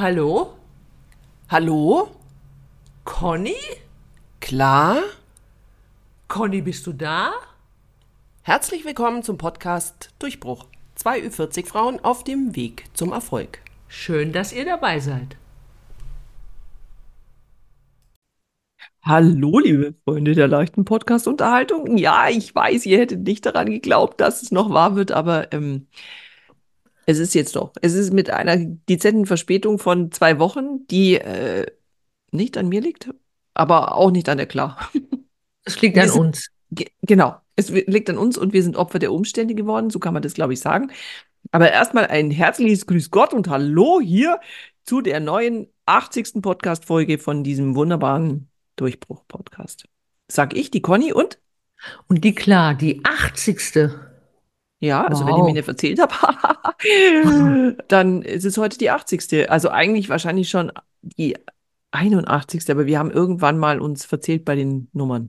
Hallo? Hallo? Conny? Klar? Conny, bist du da? Herzlich willkommen zum Podcast Durchbruch. Zwei Ü40 Frauen auf dem Weg zum Erfolg. Schön, dass ihr dabei seid. Hallo, liebe Freunde der leichten Podcast-Unterhaltung. Ja, ich weiß, ihr hättet nicht daran geglaubt, dass es noch wahr wird, aber es ist jetzt doch. Es ist mit einer dezenten Verspätung von 2 Wochen, die nicht an mir liegt, aber auch nicht an der Klar. Es liegt Wir an sind, uns. genau, es liegt an uns und wir sind Opfer der Umstände geworden, so kann man das, glaube ich, sagen. Aber erstmal ein herzliches Grüß Gott und Hallo hier zu der neuen 80. Podcast-Folge von diesem wunderbaren Durchbruch-Podcast. Sag ich, die Conny und Und die klar, die 80. ja, also wenn ich mir Wow. nicht erzählt habe, dann ist es heute die 80. Also eigentlich wahrscheinlich schon die 81. Aber wir haben irgendwann mal uns verzählt bei den Nummern.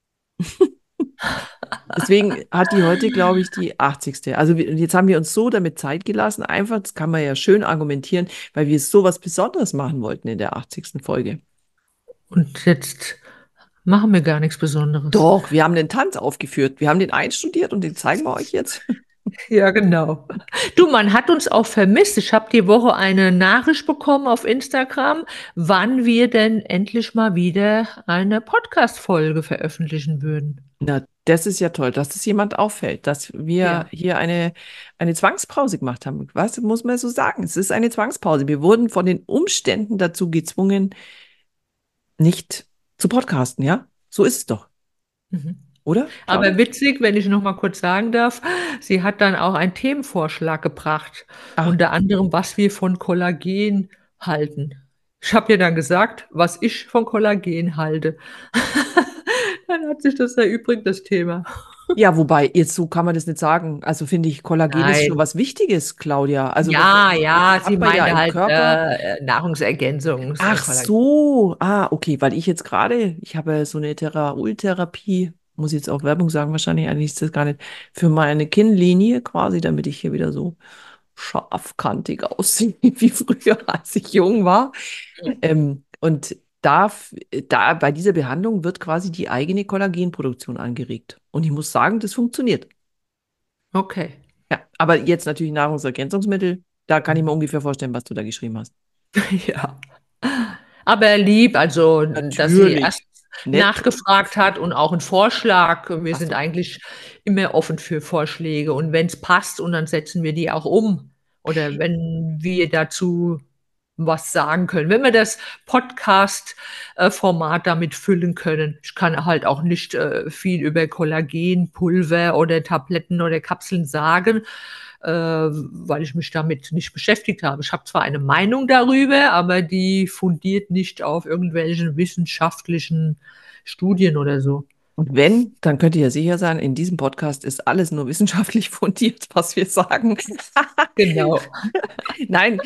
Deswegen hat die heute, glaube ich, die 80. Also jetzt haben wir uns so damit Zeit gelassen. Einfach, das kann man ja schön argumentieren, weil wir so was Besonderes machen wollten in der 80. Folge. Und jetzt machen wir gar nichts Besonderes. Doch, wir haben den Tanz aufgeführt. Wir haben den einstudiert und den zeigen wir euch jetzt. Ja, genau. Du, man hat uns auch vermisst. Ich habe die Woche eine Nachricht bekommen auf Instagram, wann wir denn endlich mal wieder eine Podcast-Folge veröffentlichen würden. Na, das ist ja toll, dass das jemand auffällt, dass wir Ja. hier eine Zwangspause gemacht haben. Was muss man so sagen? Es ist eine Zwangspause. Wir wurden von den Umständen dazu gezwungen, nicht zu podcasten, ja? So ist es doch, Mhm. oder, Aber Claudia? witzig, wenn ich noch mal kurz sagen darf, sie hat dann auch einen Themenvorschlag gebracht, Ach, unter anderem, was wir von Kollagen halten. Ich habe ihr dann gesagt, was ich von Kollagen halte. Dann hat sich das erübrigt, das Thema. ja, wobei, jetzt so kann man das nicht sagen. Also finde ich, Kollagen ist schon Nein. was Wichtiges, Claudia. Also Ja, ja, sie hat man ja meinte im halt Körper. Ach Nahrungsergänzungskollagen. so, okay, weil ich jetzt gerade, ich habe so eine Ultherapie, muss ich jetzt auch Werbung sagen, wahrscheinlich eigentlich ist das gar nicht, für meine Kinnlinie quasi, damit ich hier wieder so scharfkantig aussehe, wie früher, als ich jung war. Und da bei dieser Behandlung wird quasi die eigene Kollagenproduktion angeregt. Und ich muss sagen, das funktioniert. Okay. Ja, aber jetzt natürlich Nahrungsergänzungsmittel, da kann ich mir ungefähr vorstellen, was du da geschrieben hast. Ja. Aber lieb, also dass sie erst Natürlich. Nett. nachgefragt hat und auch einen Vorschlag. Wir Ach sind so. eigentlich immer offen für Vorschläge und wenn es passt und dann setzen wir die auch um. Oder wenn wir dazu was sagen können. Wenn wir das Podcast-Format damit füllen können. Ich kann halt auch nicht viel über Kollagenpulver oder Tabletten oder Kapseln sagen, weil ich mich damit nicht beschäftigt habe. Ich habe zwar eine Meinung darüber, aber die fundiert nicht auf irgendwelchen wissenschaftlichen Studien oder so. Und wenn, dann könnt ihr ja sicher sein, in diesem Podcast ist alles nur wissenschaftlich fundiert, was wir sagen. Genau. Nein,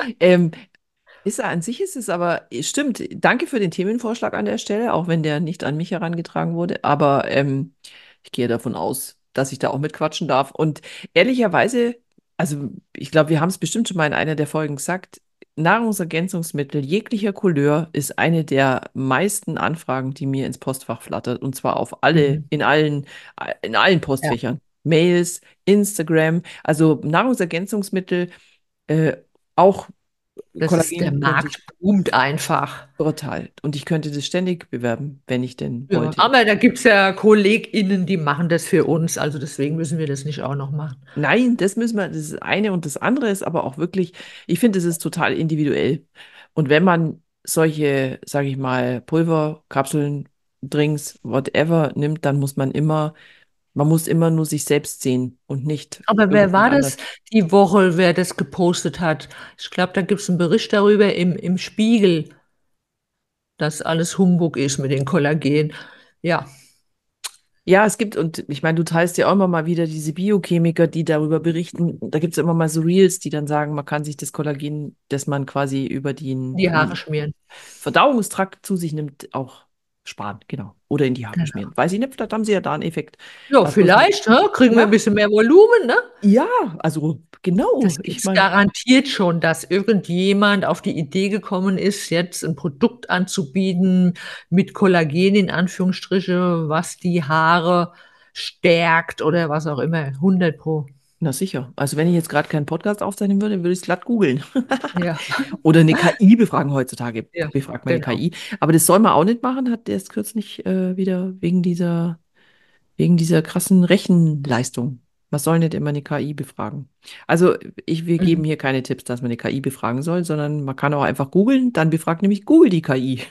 an sich ist es aber, stimmt, danke für den Themenvorschlag an der Stelle, auch wenn der nicht an mich herangetragen wurde, aber ich gehe davon aus, dass ich da auch mitquatschen darf. Und ehrlicherweise, also ich glaube, wir haben es bestimmt schon mal in einer der Folgen gesagt, Nahrungsergänzungsmittel jeglicher Couleur ist eine der meisten Anfragen, die mir ins Postfach flattert, und zwar auf alle, Mhm. in allen Ja, Postfächern. Mails, Instagram, also Nahrungsergänzungsmittel, äh, auch der Kollagen könnte ich Markt boomt einfach. brutal. Und ich könnte das ständig bewerben, wenn ich denn Ja, wollte. aber da gibt es ja KollegInnen, die machen das für uns, also deswegen müssen wir das nicht auch noch machen. Nein, das ist eine und das andere ist aber auch wirklich, ich finde, es ist total individuell. Und wenn man solche, sage ich mal, Pulver, Kapseln, Drinks, whatever nimmt, dann man muss immer nur sich selbst sehen und nicht Aber wer irgendwen war anders. das die Woche, wer das gepostet hat? Ich glaube, da gibt es einen Bericht darüber im Spiegel, dass alles Humbug ist mit den Kollagen. Ja, Ja, es gibt, und ich meine, du teilst ja auch immer mal wieder diese Biochemiker, die darüber berichten. Da gibt es immer mal so Reels, die dann sagen, man kann sich das Kollagen, das man quasi über den die Haare schmieren. Verdauungstrakt zu sich nimmt, auch sparen, genau. Oder in die Haare Genau. schmieren. Weiß ich nicht, vielleicht haben sie ja da einen Effekt. Ja, Was bloß nicht. vielleicht, ne? Kriegen wir ein Ja, bisschen mehr Volumen, ne? ja, also genau. Das Ich gibt's meine, garantiert schon, dass irgendjemand auf die Idee gekommen ist, jetzt ein Produkt anzubieten mit Kollagen in Anführungsstriche, was die Haare stärkt oder was auch immer. 100 Pro. na sicher. Also wenn ich jetzt gerade keinen Podcast aufzeichnen würde, würde ich es glatt googeln. Ja, Oder eine KI befragen. Heutzutage ja, befragt man eine genau. KI. Aber das soll man auch nicht machen, hat der erst kürzlich wieder wegen dieser krassen Rechenleistung. Man soll nicht immer eine KI befragen. Also wir Mhm. geben hier keine Tipps, dass man eine KI befragen soll, sondern man kann auch einfach googeln, dann befragt nämlich Google die KI.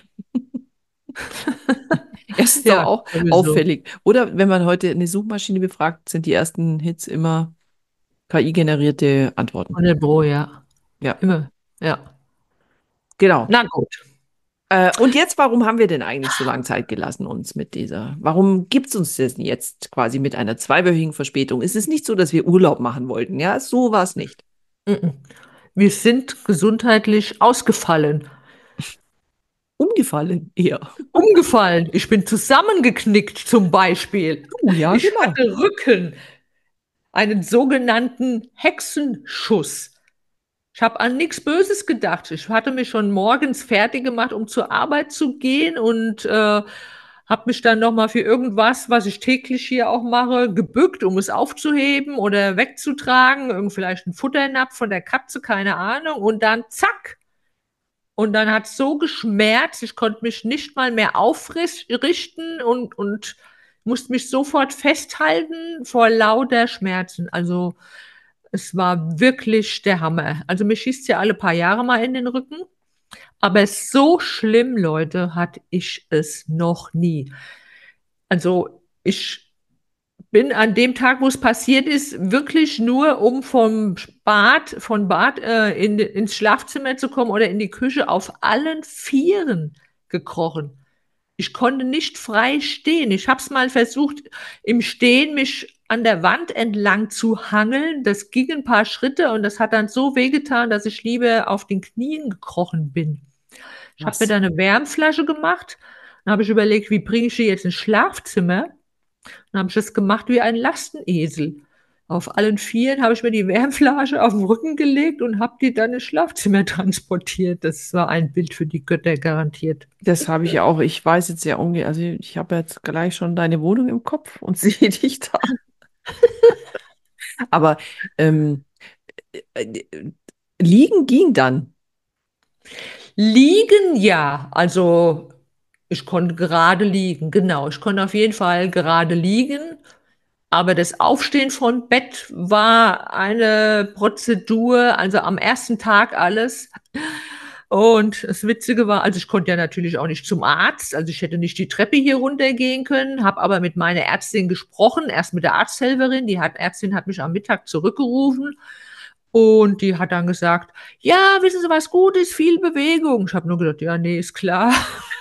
Es ist doch Ja, auch sowieso. auffällig. Oder wenn man heute eine Suchmaschine befragt, sind die ersten Hits immer KI-generierte Antworten. 100 Pro, ja. Ja, Immer. Ja. genau. Na gut. Und jetzt, warum haben wir denn eigentlich so lange Zeit gelassen uns mit warum gibt es uns das jetzt quasi mit einer zweiwöchigen Verspätung? Es ist nicht so, dass wir Urlaub machen wollten, ja, so war es nicht. Mhm. Wir sind gesundheitlich ausgefallen. Umgefallen eher. Umgefallen. Ich bin zusammengeknickt zum Beispiel. Ja, Ich genau. hatte Rücken, einen sogenannten Hexenschuss. Ich habe an nichts Böses gedacht. Ich hatte mich schon morgens fertig gemacht, um zur Arbeit zu gehen und habe mich dann nochmal für irgendwas, was ich täglich hier auch mache, gebückt, um es aufzuheben oder wegzutragen. Irgend vielleicht ein Futternapf von der Katze, keine Ahnung. Und dann zack. Und dann hat es so geschmerzt, ich konnte mich nicht mal mehr aufrichten und musste mich sofort festhalten vor lauter Schmerzen. Also es war wirklich der Hammer. Also mir schießt ja alle paar Jahre mal in den Rücken. Aber so schlimm, Leute, hatte ich es noch nie. Also ich bin an dem Tag, wo es passiert ist, wirklich nur, um von Bad ins Schlafzimmer zu kommen oder in die Küche, auf allen Vieren gekrochen. Ich konnte nicht frei stehen. Ich habe es mal versucht, im Stehen mich an der Wand entlang zu hangeln. Das ging ein paar Schritte und das hat dann so wehgetan, dass ich lieber auf den Knien gekrochen bin. Ich habe mir Was? da eine Wärmflasche gemacht. Dann habe ich überlegt, wie bringe ich die jetzt ins Schlafzimmer? Dann habe ich das gemacht wie ein Lastenesel. Auf allen Vieren habe ich mir die Wärmflasche auf den Rücken gelegt und habe die dann ins Schlafzimmer transportiert. Das war ein Bild für die Götter garantiert. Das habe ich ja auch. Ich weiß jetzt ja ungefähr, also ich habe jetzt gleich schon deine Wohnung im Kopf und sehe dich da. Aber ähm, äh, liegen ging dann. Liegen, ja. Also ich konnte gerade liegen, genau. Ich konnte auf jeden Fall gerade liegen. Aber das Aufstehen von Bett war eine Prozedur, also am ersten Tag alles. Und das Witzige war, also ich konnte ja natürlich auch nicht zum Arzt, also ich hätte nicht die Treppe hier runtergehen können, habe aber mit meiner Ärztin gesprochen, erst mit der Arzthelferin, Ärztin hat mich am Mittag zurückgerufen und die hat dann gesagt, ja, wissen Sie, was gut ist? Viel Bewegung. Ich habe nur gedacht, ja, nee, ist klar.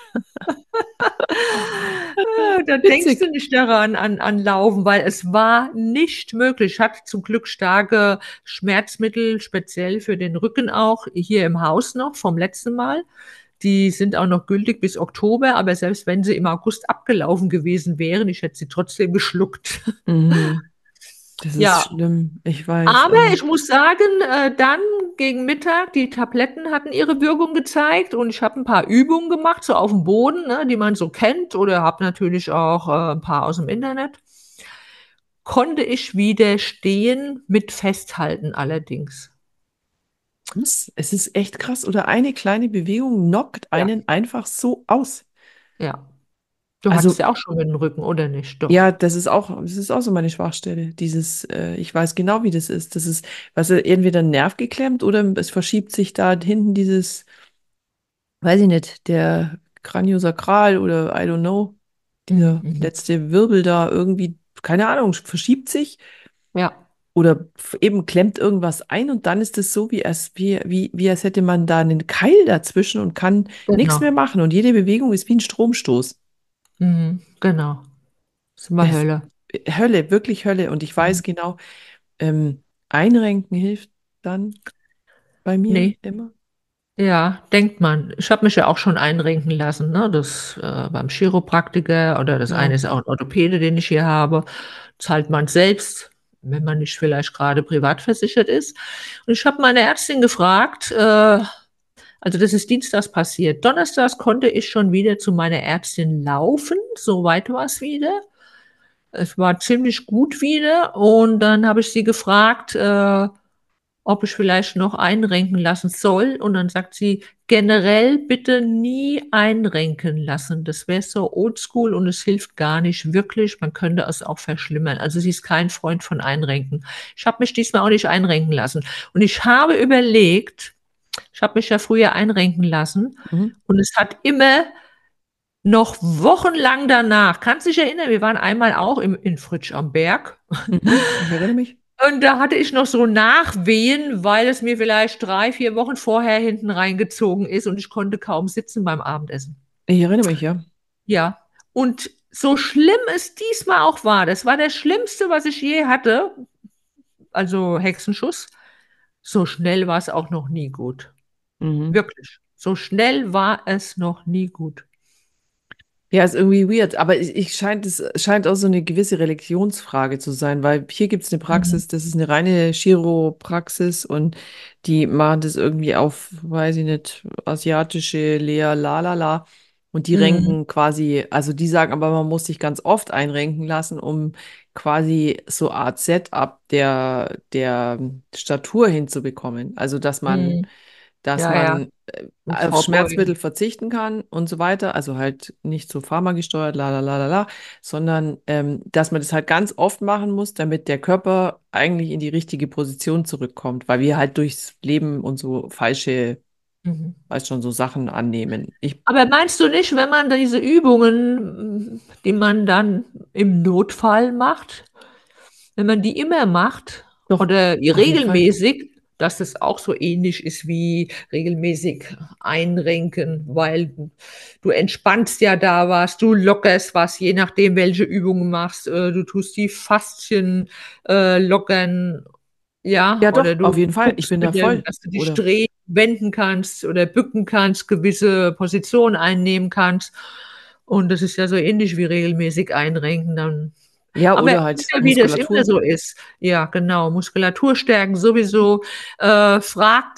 Da denkst du Witzig. nicht daran, an Laufen, weil es war nicht möglich. Ich hatte zum Glück starke Schmerzmittel, speziell für den Rücken auch, hier im Haus noch vom letzten Mal. Die sind auch noch gültig bis Oktober, aber selbst wenn sie im August abgelaufen gewesen wären, ich hätte sie trotzdem geschluckt. Mhm. Das ist Ja, schlimm. Ich weiß. aber ich muss sagen, dann gegen Mittag, die Tabletten hatten ihre Wirkung gezeigt und ich habe ein paar Übungen gemacht, so auf dem Boden, ne, die man so kennt oder habe natürlich auch ein paar aus dem Internet. Konnte ich wieder stehen mit Festhalten allerdings. Es ist echt krass. Oder eine kleine Bewegung knockt Ja, einen einfach so aus. ja. Du hattest Also, ja auch schon mit dem Rücken, oder nicht? ja, Doch. das ist auch so meine Schwachstelle. Ich weiß genau, wie das ist. Das ist, was entweder ein Nerv geklemmt oder es verschiebt sich da hinten weiß ich nicht, der Kraniosakral oder I don't know, dieser Mhm. letzte Wirbel da irgendwie, keine Ahnung, verschiebt sich Ja, oder eben klemmt irgendwas ein und dann ist es so, wie als hätte man da einen Keil dazwischen und kann nichts mehr genau. machen und jede Bewegung ist wie ein Stromstoß. Mhm. Genau. Das war Es, Hölle. Hölle, wirklich Hölle und ich weiß Mhm. genau, einrenken hilft dann bei mir Nee, immer. Ja, denkt man. Ich habe mich ja auch schon einrenken lassen, ne? Das beim Chiropraktiker oder das eine Ja. ist auch ein Orthopäde, den ich hier habe. Zahlt man selbst, wenn man nicht vielleicht gerade privat versichert ist. Und ich habe meine Ärztin gefragt, also das ist dienstags passiert. Donnerstags konnte ich schon wieder zu meiner Ärztin laufen. Soweit war es wieder. Es war ziemlich gut wieder. Und dann habe ich sie gefragt, ob ich vielleicht noch einrenken lassen soll. Und dann sagt sie, generell bitte nie einrenken lassen. Das wäre so oldschool und es hilft gar nicht wirklich. Man könnte es auch verschlimmern. Also sie ist kein Freund von Einrenken. Ich habe mich diesmal auch nicht einrenken lassen. Und ich habe überlegt, ich habe mich ja früher einrenken lassen Mhm. und es hat immer noch wochenlang danach, kannst du dich erinnern, wir waren einmal auch in Fritsch am Berg Mhm. Ich erinnere mich. und da hatte ich noch so Nachwehen, weil es mir vielleicht 3, 4 Wochen vorher hinten reingezogen ist und ich konnte kaum sitzen beim Abendessen. Ich erinnere mich, ja. Ja, und so schlimm es diesmal auch war, das war das Schlimmste, was ich je hatte, also Hexenschuss, so schnell war es auch noch nie gut. Mhm. Wirklich. So schnell war es noch nie gut. Ja, ist irgendwie weird, aber es scheint auch so eine gewisse Religionsfrage zu sein, weil hier gibt es eine Mhm. Praxis, das ist eine reine Chiropraxis und die machen das irgendwie auf, weiß ich nicht, asiatische Lea, la la la. Und die Mhm. renken quasi, also die sagen aber, man muss sich ganz oft einrenken lassen, um quasi so Art Setup der Statur hinzubekommen. Also, Mhm. dass Ja, ja, man und auf Schmerzmittel vorbeugen. verzichten kann und so weiter, also halt nicht so pharmagesteuert, la, sondern dass man das halt ganz oft machen muss, damit der Körper eigentlich in die richtige Position zurückkommt, weil wir halt durchs Leben und so falsche, Mhm. weiß schon, so Sachen annehmen. Aber meinst du nicht, wenn man diese Übungen, die man dann im Notfall macht, wenn man die immer macht Doch, oder auf jeden Fall. regelmäßig, dass das auch so ähnlich ist wie regelmäßig einrenken, weil du entspannst ja da was, du lockerst was, je nachdem, welche Übungen du machst, du tust die Faszien lockern, ja, Ja, oder doch, auf du jeden Fall. Ich guckst bin da mit der, voll. dass du dich Oder drehen, wenden kannst oder bücken kannst, gewisse Positionen einnehmen kannst. Und das ist ja so ähnlich wie regelmäßig einrenken. Dann. ja, Aber oder es ist halt ja, wie das immer Muskulatur. so ist. Ja, genau. Muskulatur stärken sowieso. Frag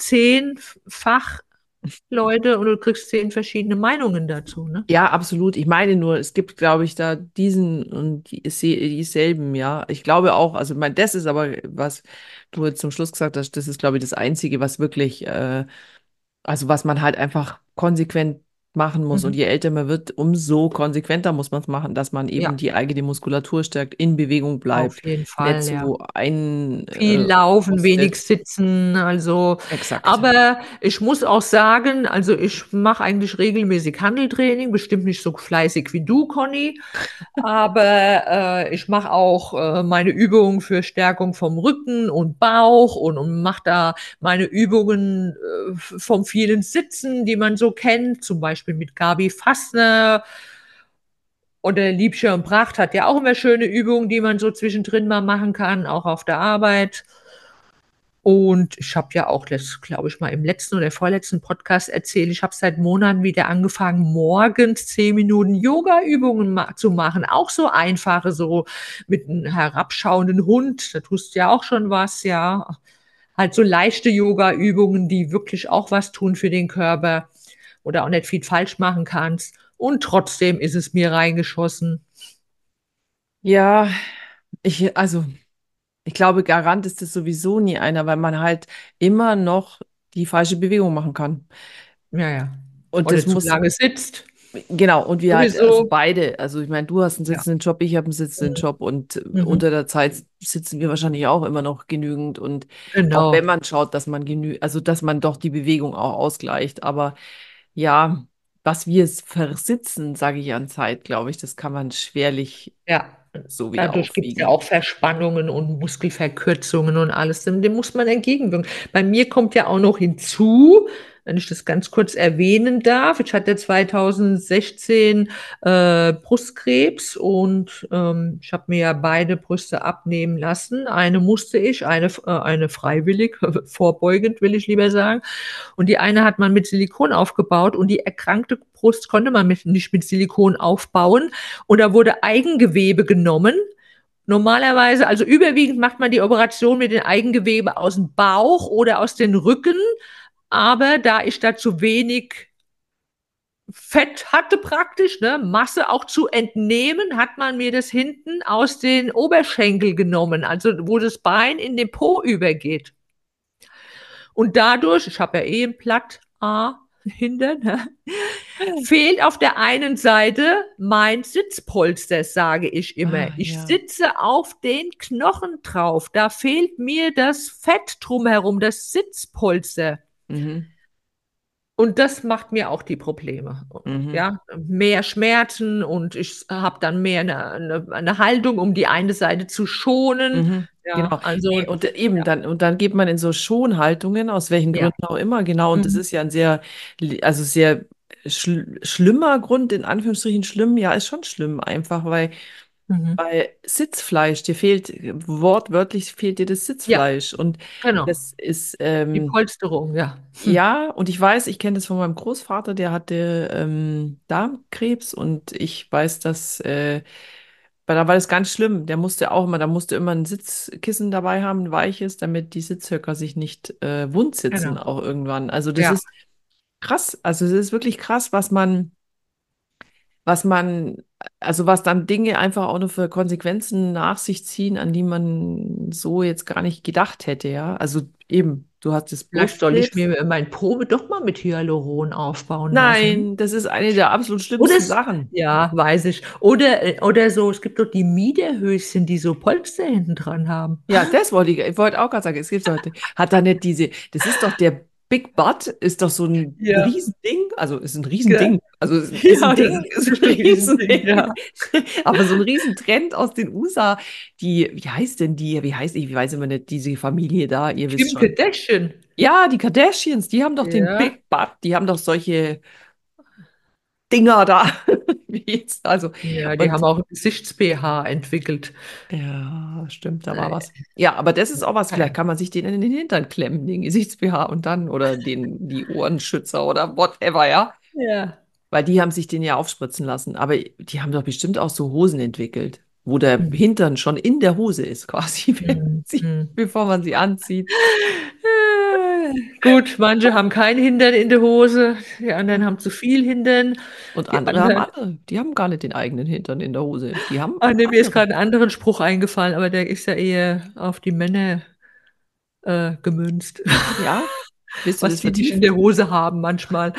10 Fachleute und du kriegst 10 verschiedene Meinungen dazu, ne? Ja, absolut. Ich meine nur, es gibt, glaube ich, da diesen und dieselben, ja. Ich glaube auch, also, ich meine, das ist aber, was du jetzt zum Schluss gesagt hast, das ist, glaube ich, das Einzige, was wirklich, also was man halt einfach konsequent machen muss. Und Mhm. je älter man wird, umso konsequenter muss man es machen, dass man eben Ja, die eigene Muskulatur stärkt, in Bewegung auf bleibt, jeden nicht Fall, ja. so ein Viel laufen, wenig rostet. sitzen, also, Exakt. aber ich muss auch sagen, also ich mache eigentlich regelmäßig Hanteltraining, bestimmt nicht so fleißig wie du, Conny, aber ich mache auch meine Übungen für Stärkung vom Rücken und Bauch und mache da meine Übungen vom vielen Sitzen, die man so kennt, zum Beispiel mit Gabi Fassner oder Liebscher und Pracht hat ja auch immer schöne Übungen, die man so zwischendrin mal machen kann, auch auf der Arbeit. Und ich habe ja auch das, glaube ich, mal im letzten oder vorletzten Podcast erzählt, ich habe seit Monaten wieder angefangen, morgens 10 Minuten Yoga-Übungen zu machen. Auch so einfache, so mit einem herabschauenden Hund. Da tust du ja auch schon was, ja. Halt so leichte Yoga-Übungen, die wirklich auch was tun für den Körper oder auch nicht viel falsch machen kannst. Und trotzdem ist es mir reingeschossen. Ja, also. Ich glaube, Garant ist das sowieso nie einer, weil man halt immer noch die falsche Bewegung machen kann. Ja, ja. Und das Oder zu muss, lange sitzt. genau, und wir halt, also Sowieso. beide, also ich meine, du hast einen Ja. sitzenden Job, ich habe einen sitzenden Job und Mhm. unter der Zeit sitzen wir wahrscheinlich auch immer noch genügend und auch wenn Genau. man schaut, dass man also dass man doch die Bewegung auch ausgleicht, aber ja, was wir versitzen, sage ich an Zeit, glaube ich, das kann man schwerlich Ja, so wieder dadurch gibt es ja aufwiegen. auch Verspannungen und Muskelverkürzungen und alles. Dem muss man entgegenwirken. Bei mir kommt ja auch noch hinzu, wenn ich das ganz kurz erwähnen darf. Ich hatte 2016 Brustkrebs und ich habe mir ja beide Brüste abnehmen lassen. Eine musste ich, eine freiwillig, vorbeugend will ich lieber sagen. Und die eine hat man mit Silikon aufgebaut und die erkrankte Brust konnte man nicht mit Silikon aufbauen. Und da wurde Eigengewebe genommen. Normalerweise, also überwiegend macht man die Operation mit den Eigengewebe aus dem Bauch oder aus den Rücken. Aber da ich da zu wenig Fett hatte praktisch, ne, Masse auch zu entnehmen, hat man mir das hinten aus den Oberschenkel genommen, also wo das Bein in den Po übergeht. Und dadurch, ich habe ja eh ein Platt A hinten, ne, fehlt auf der einen Seite mein Sitzpolster, sage ich immer. Ah, Ich ja. sitze auf den Knochen drauf. Da fehlt mir das Fett drumherum, das Sitzpolster. Mhm. Und das macht mir auch die Probleme. Mhm. Ja, mehr Schmerzen und ich habe dann mehr eine Haltung, um die eine Seite zu schonen. Mhm. Ja, Genau. also Nee, und eben dann, und dann geht man in so Schonhaltungen, aus welchen ja. Gründen auch immer, genau. Und das Mhm. ist ja ein sehr, also sehr schlimmer Grund, in Anführungsstrichen schlimm, ja, ist schon schlimm, einfach, weil Mhm. bei Sitzfleisch, dir fehlt, wortwörtlich fehlt dir das Ja, Sitzfleisch. Und genau. das ist, Die Polsterung, ja. ja, und ich weiß, ich kenne das von meinem Großvater, der hatte Darmkrebs und ich weiß, dass, weil da war das ganz schlimm. Der musste auch immer, da musste immer ein Sitzkissen dabei haben, ein weiches, damit die Sitzhöcker sich nicht wund sitzen, Genau. auch irgendwann. Also das Ja. ist krass. Also es ist wirklich krass, was man, also was dann Dinge einfach auch nur für Konsequenzen nach sich ziehen, an die man so jetzt gar nicht gedacht hätte, ja. Also eben, du hast das Vielleicht soll ich Brustkrebs. mir mein Po doch mal mit Hyaluron aufbauen lassen. Nein, das ist eine der absolut Oder schlimmsten es, Sachen. ja, weiß ich. Oder so, es gibt doch die Miederhöschen, die so Polster hinten dran haben. Ja, das wollte ich wollte auch gerade sagen. Es gibt heute, hat da nicht diese, das ist doch der Big Butt, ist doch so ein Ja. Riesending. Also ist ein Gell? Riesending. Also ist ein Ja, das Ding, ist ist ein echt ein Riesending, Riesending. ja. Aber so ein Riesentrend aus den USA. Die, wie heißt denn die? Wie heißt, ich weiß immer nicht, diese Familie da, ihr wisst Kim schon. Kardashian. Ja, die Kardashians, die haben doch den Ja. Big Butt, die haben doch solche Dinger da. Wie jetzt, also, Ja, die haben und auch ein Gesichts-BH entwickelt. ja, stimmt, da war Äh, was. Ja, aber das ist auch was, ja. vielleicht kann man sich den in den Hintern klemmen, den Gesichts-BH und dann, oder die Ohrenschützer oder whatever, ja. Ja. Weil die haben sich den ja aufspritzen lassen. Aber die haben doch bestimmt auch so Hosen entwickelt, wo der Hm. Hintern schon in der Hose ist, quasi, wenn Hm. sie, Hm. bevor man sie anzieht. Gut, manche haben kein Hintern in der Hose, die anderen haben zu viel Hintern, Und die andere haben anderen. andere. Die haben gar nicht den eigenen Hintern in der Hose. Die haben Ah, nee, mir ist andere. gerade ein anderer Spruch eingefallen, aber der ist ja eher auf die Männer gemünzt. Ja, willst du Was das die nicht in vertiefen? der Hose haben manchmal.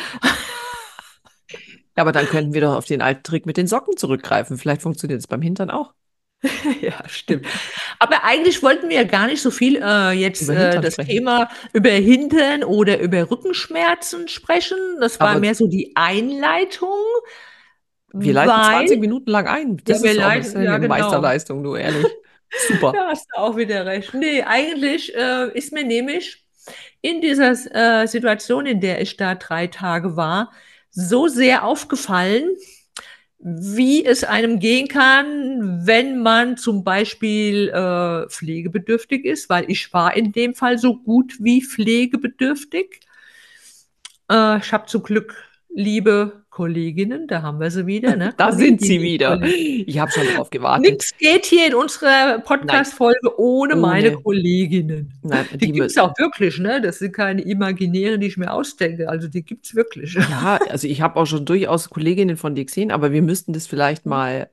Ja, aber dann könnten wir doch auf den alten Trick mit den Socken zurückgreifen. Vielleicht funktioniert es beim Hintern auch. Ja, stimmt. Aber eigentlich wollten wir ja gar nicht so viel jetzt Über Hintern das sprechen. Thema über Hintern oder über Rückenschmerzen sprechen. Das war Aber mehr so die Einleitung, wir leiten weil, 20 Minuten lang ein. ja, Das wir ist auch das ist leiden, ja eine genau, Meisterleistung, du ehrlich. Super. da hast du auch wieder recht. Nee, eigentlich ist mir nämlich in dieser Situation, in der ich da 3 Tage war, so sehr aufgefallen, wie es einem gehen kann, wenn man zum Beispiel pflegebedürftig ist, weil ich war in dem Fall so gut wie pflegebedürftig. Ich habe zum Glück liebe Kolleginnen, da haben wir sie wieder, ne? Da sind sie Kolleginnen, wieder. Kolleginnen. Ich habe schon drauf gewartet. Nichts geht hier in unserer Nein, Podcast-Folge ohne meine ohne. Kolleginnen. Nein, Die die gibt es auch wirklich, ne? Das sind keine imaginären, die ich mir ausdenke. Also die gibt es wirklich. ja, also ich habe auch schon durchaus Kolleginnen von dir gesehen, aber wir müssten das vielleicht mal,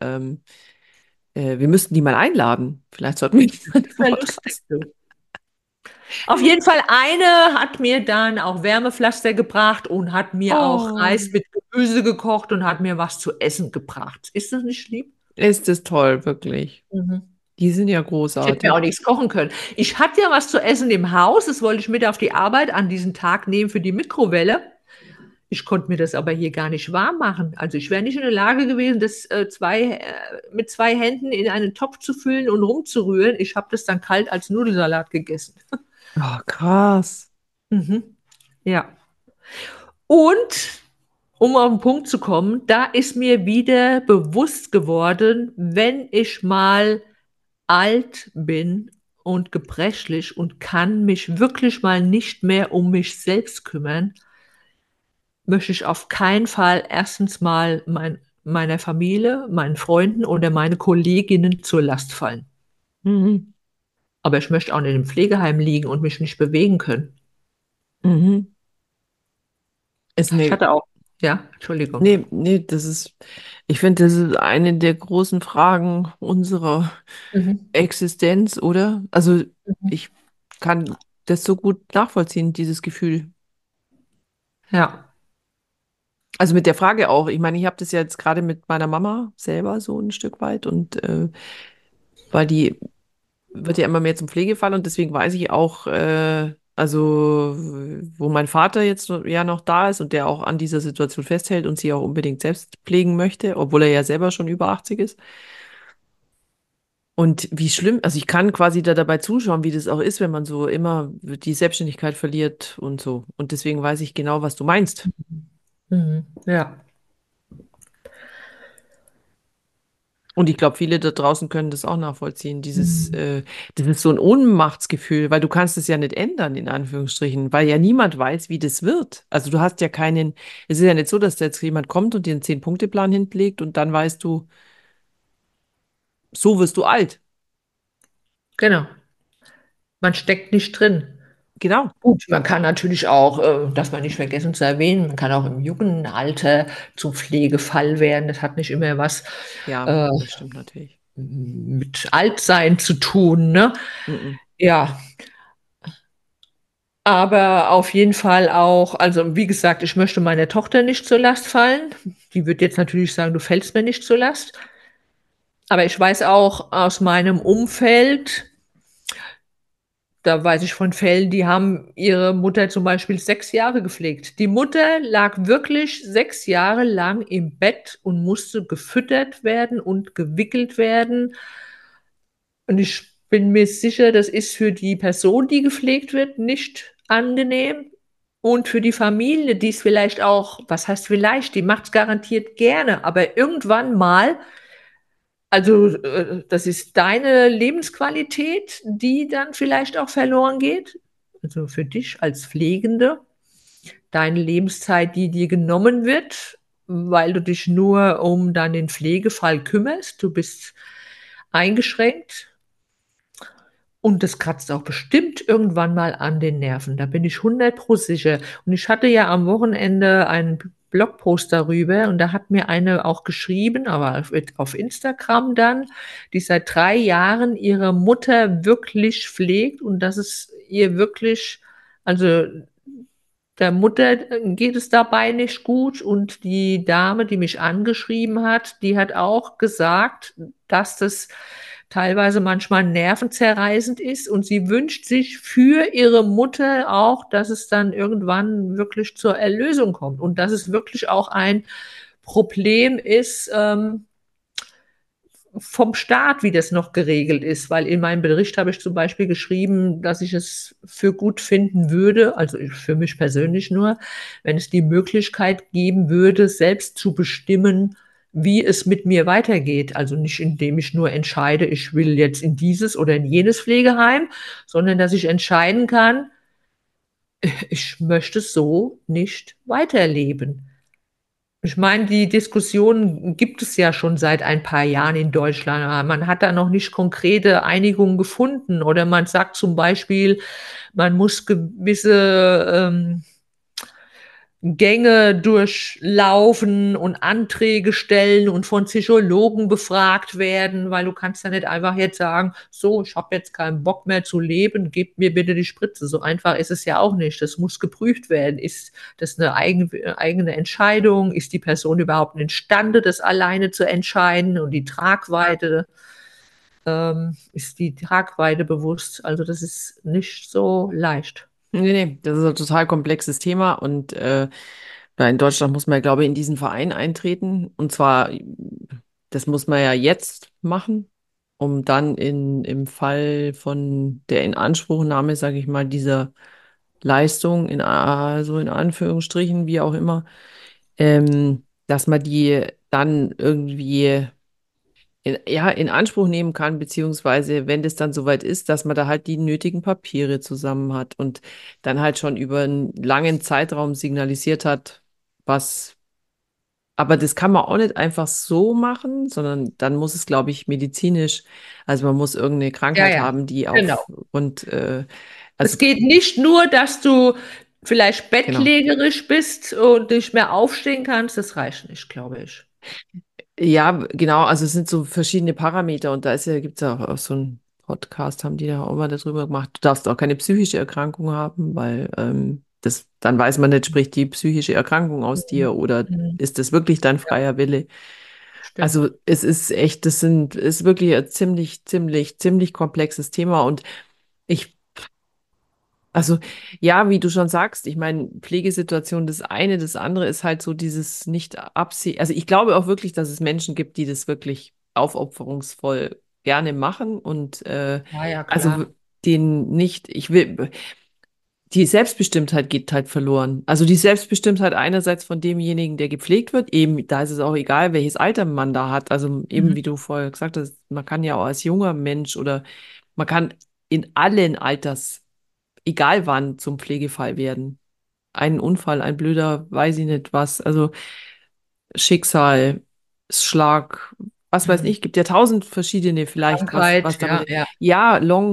wir müssten die mal einladen. Vielleicht sollten wir die mal im Das wäre lustig. Podcast. So. Auf jeden Fall eine hat mir dann auch Wärmepflaster gebracht und hat mir auch Oh, Reis mit Gemüse gekocht und hat mir was zu essen gebracht. Ist das nicht lieb? ist das toll, wirklich. Mhm. Die sind ja Ich hätte mir auch großartig. nichts kochen können. Ich hatte ja was zu essen im Haus, das wollte ich mit auf die Arbeit an diesen Tag nehmen für die Mikrowelle. Ich konnte mir das aber hier gar nicht warm machen. Also ich wäre nicht in der Lage gewesen, das mit 2 Händen in einen Topf zu füllen und rumzurühren. Ich habe das dann kalt als Nudelsalat gegessen. Oh, krass. Mhm. Ja. Und um auf den Punkt zu kommen, da ist mir wieder bewusst geworden, wenn ich mal alt bin und gebrechlich und kann mich wirklich mal nicht mehr um mich selbst kümmern, möchte ich auf keinen Fall erstens mal meiner Familie, meinen Freunden oder meine Kolleginnen zur Last fallen. Mhm. Aber ich möchte auch nicht im Pflegeheim liegen und mich nicht bewegen können. Mhm. Ist Ich eine, hatte auch, ja, Entschuldigung. nee, ich finde, das ist eine der großen Fragen unserer Mhm. Existenz, oder? Also Mhm. ich kann das so gut nachvollziehen, dieses Gefühl. Ja. Also mit der Frage auch, ich meine, ich habe das ja jetzt gerade mit meiner Mama selber so ein Stück weit und weil die wird ja immer mehr zum Pflegefall und deswegen weiß ich auch, also wo mein Vater jetzt ja noch da ist und der auch an dieser Situation festhält und sie auch unbedingt selbst pflegen möchte, obwohl er ja selber schon über 80 ist. Und wie schlimm, also ich kann quasi da dabei zuschauen, wie das auch ist, wenn man so immer die Selbstständigkeit verliert und so. Und deswegen weiß ich genau, was du meinst. Mhm. Ja. Und ich glaube, viele da draußen können das auch nachvollziehen. Mhm. Das ist so ein Ohnmachtsgefühl, weil du kannst es ja nicht ändern, in Anführungsstrichen, weil ja niemand weiß, wie das wird. Also du hast ja keinen, es ist ja nicht so, dass da jetzt jemand kommt und dir einen Zehn-Punkte-Plan hinlegt und dann weißt du, so wirst du alt. Genau. Man steckt nicht drin. Genau. Gut, man kann natürlich auch, das wir nicht vergessen zu erwähnen, man kann auch im jungen Alter zum Pflegefall werden. Das hat nicht immer was Ja, äh, das stimmt natürlich. mit Altsein zu tun, ne? Mhm. Ja, aber auf jeden Fall auch, also wie gesagt, ich möchte meiner Tochter nicht zur Last fallen. Die wird jetzt natürlich sagen, du fällst mir nicht zur Last. Aber ich weiß auch aus meinem Umfeld, da weiß ich von Fällen, die haben ihre Mutter zum Beispiel 6 Jahre gepflegt. Die Mutter lag wirklich 6 Jahre lang im Bett und musste gefüttert werden und gewickelt werden. Und ich bin mir sicher, das ist für die Person, die gepflegt wird, nicht angenehm. Und für die Familie, die es vielleicht auch, was heißt vielleicht, die macht es garantiert gerne, aber irgendwann mal, also das ist deine Lebensqualität, die dann vielleicht auch verloren geht. Also für dich als Pflegende, deine Lebenszeit, die dir genommen wird, weil du dich nur um deinen Pflegefall kümmerst. Du bist eingeschränkt. Und das kratzt auch bestimmt irgendwann mal an den Nerven. Da bin ich 100% sicher. Und ich hatte ja am Wochenende einen Blogpost darüber und da hat mir eine auch geschrieben, aber auf Instagram dann, die seit 3 Jahren ihre Mutter wirklich pflegt und dass es ihr wirklich, also der Mutter geht es dabei nicht gut und die Dame, die mich angeschrieben hat, die hat auch gesagt, dass das teilweise manchmal nervenzerreißend ist und sie wünscht sich für ihre Mutter auch, dass es dann irgendwann wirklich zur Erlösung kommt und dass es wirklich auch ein Problem ist, vom Staat, wie das noch geregelt ist, weil in meinem Bericht habe ich zum Beispiel geschrieben, dass ich es für gut finden würde, also für mich persönlich nur, wenn es die Möglichkeit geben würde, selbst zu bestimmen, wie es mit mir weitergeht. Also nicht indem ich nur entscheide, ich will jetzt in dieses oder in jenes Pflegeheim, sondern dass ich entscheiden kann, ich möchte so nicht weiterleben. Ich meine, die Diskussion gibt es ja schon seit ein paar Jahren in Deutschland. Aber man hat da noch nicht konkrete Einigungen gefunden. Oder man sagt zum Beispiel, man muss gewisse Gänge durchlaufen und Anträge stellen und von Psychologen befragt werden, weil du kannst ja nicht einfach jetzt sagen, so, ich habe jetzt keinen Bock mehr zu leben, gebt mir bitte die Spritze. So einfach ist es ja auch nicht. Das muss geprüft werden. Ist das eine eigene Entscheidung? Ist die Person überhaupt imstande, das alleine zu entscheiden? Und die Tragweite, ist die Tragweite bewusst? Also das ist nicht so leicht. Nee, das ist ein total komplexes Thema und in Deutschland muss man, ja, glaube ich, in diesen Verein eintreten. Und zwar, das muss man ja jetzt machen, um dann im Fall von der Inanspruchnahme, sage ich mal, dieser Leistung, so in Anführungsstrichen, wie auch immer, dass man die dann irgendwie ja, in Anspruch nehmen kann, beziehungsweise wenn das dann soweit ist, dass man da halt die nötigen Papiere zusammen hat und dann halt schon über einen langen Zeitraum signalisiert hat, was, aber das kann man auch nicht einfach so machen, sondern dann muss es, glaube ich, medizinisch, also man muss irgendeine Ja, Krankheit ja, haben, die genau. aufgrund, also Es geht nicht nur, dass du vielleicht genau. bettlägerisch bist und nicht mehr aufstehen kannst. Das reicht nicht, glaube ich. Ja, genau, also es sind so verschiedene Parameter und da gibt es ja auch so einen Podcast, haben die da auch mal darüber gemacht. Du darfst auch keine psychische Erkrankung haben, weil dann weiß man nicht, spricht die psychische Erkrankung aus Mhm. dir oder Mhm. ist das wirklich dein Ja, freier Wille? Also stimmt. es ist echt, ist wirklich ein ziemlich komplexes Thema und ich also ja, wie du schon sagst, ich meine, Pflegesituation das eine, das andere ist halt so dieses nicht absehen. Also ich glaube auch wirklich, dass es Menschen gibt, die das wirklich aufopferungsvoll gerne machen und Ja, ja, also klar. den nicht, die Selbstbestimmtheit geht halt verloren. Also die Selbstbestimmtheit einerseits von demjenigen, der gepflegt wird, eben, da ist es auch egal, welches Alter man da hat. Also eben, Mhm. wie du vorher gesagt hast, man kann ja auch als junger Mensch oder man kann in allen Alters egal wann, zum Pflegefall werden. Ein Unfall, ein blöder, weiß ich nicht was, also Schicksal, Schlag, was weiß Mhm. ich, gibt ja tausend verschiedene vielleicht, was Krankheit, ja, damit, ja. ja,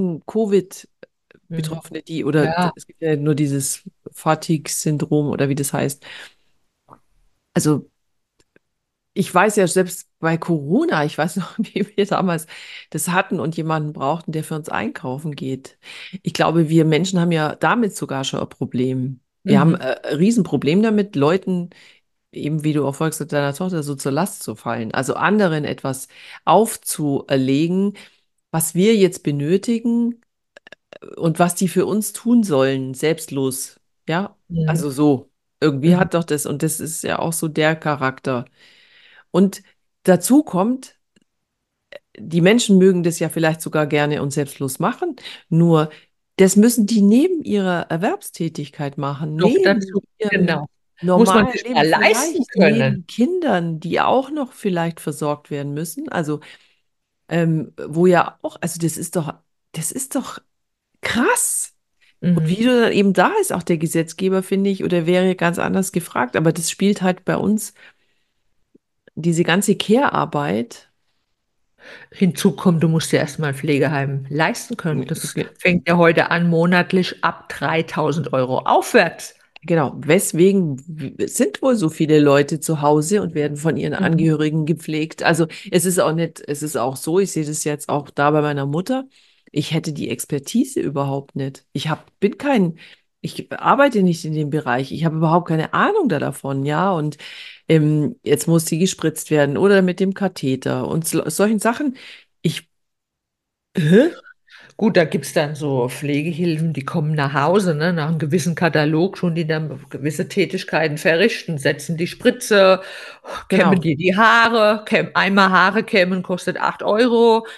Mhm. Long-Covid-Betroffene, oder Ja. es gibt ja nur dieses Fatigue-Syndrom oder wie das heißt. Also ich weiß ja selbst bei Corona, ich weiß noch, wie wir damals das hatten und jemanden brauchten, der für uns einkaufen geht. Ich glaube, wir Menschen haben ja damit sogar schon ein Problem. Wir haben Mhm. ein Riesenproblem damit, Leuten, eben wie du auch folgst mit deiner Tochter, so zur Last zu fallen. Also anderen etwas aufzuerlegen, was wir jetzt benötigen und was die für uns tun sollen, selbstlos. Ja, Mhm. also so. Irgendwie Mhm. hat doch das, und das ist ja auch so der Charakter. Und dazu kommt, die Menschen mögen das ja vielleicht sogar gerne und selbstlos machen, nur das müssen die neben ihrer Erwerbstätigkeit machen, Noch neben dazu, ihrem genau. Muss man normalen sich Leben, mal leisten vielleicht können. neben Kindern, die auch noch vielleicht versorgt werden müssen. Also, wo ja auch, also das ist doch krass. Und Mhm. wie du dann eben da ist, auch der Gesetzgeber, finde ich, oder wäre ganz anders gefragt, aber das spielt halt bei uns diese ganze Care-Arbeit. Hinzu kommt, du musst dir erstmal Pflegeheim leisten können. Das fängt ja heute an, monatlich ab 3.000 € aufwärts. Genau, weswegen sind wohl so viele Leute zu Hause und werden von ihren Mhm. Angehörigen gepflegt? Also es ist auch nicht, es ist auch so, ich sehe das jetzt auch da bei meiner Mutter. Ich hätte die Expertise überhaupt nicht. Ich arbeite nicht in dem Bereich. Ich habe überhaupt keine Ahnung da davon, ja. Und jetzt muss sie gespritzt werden oder mit dem Katheter und solchen Sachen. Ich, hä? Gut, da gibt's dann so Pflegehilfen, die kommen nach Hause, ne, nach einem gewissen Katalog schon, die dann gewisse Tätigkeiten verrichten, setzen die Spritze, kämmen Genau. dir die Haare, einmal Haare kämmen kostet 8 €.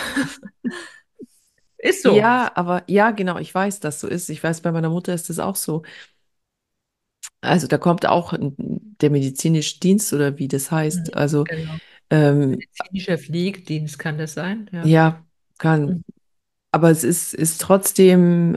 Ist so. Ja, aber ja, genau, ich weiß, dass so ist. Ich weiß, bei meiner Mutter ist das auch so. Also da kommt auch der medizinische Dienst oder wie das Mhm, heißt. Also genau. ähm, Medizinischer Pflegedienst kann das sein, ja. ja, kann. Mhm. Aber ist trotzdem,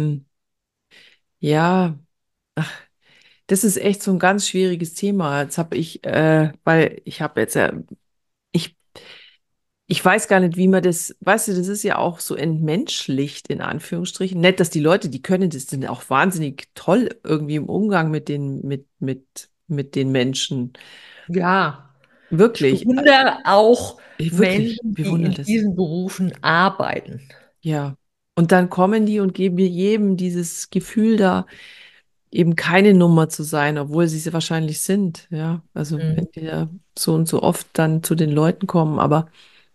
ja, ach, das ist echt so ein ganz schwieriges Thema. Jetzt habe ich, weil ich habe jetzt ja, ich, ich weiß gar nicht, wie man das, weißt du, das ist ja auch so entmenschlicht, in Anführungsstrichen. Nett, dass die Leute, die können das, sind auch wahnsinnig toll irgendwie im Umgang mit den Menschen. Ja, ich Wirklich, bewundere auch wirklich, Menschen, die bewundert in es. diesen Berufen arbeiten. Ja. Und dann kommen die und geben jedem dieses Gefühl da, eben keine Nummer zu sein, obwohl sie sie wahrscheinlich sind. Ja, also Mhm. wenn die ja so und so oft dann zu den Leuten kommen, aber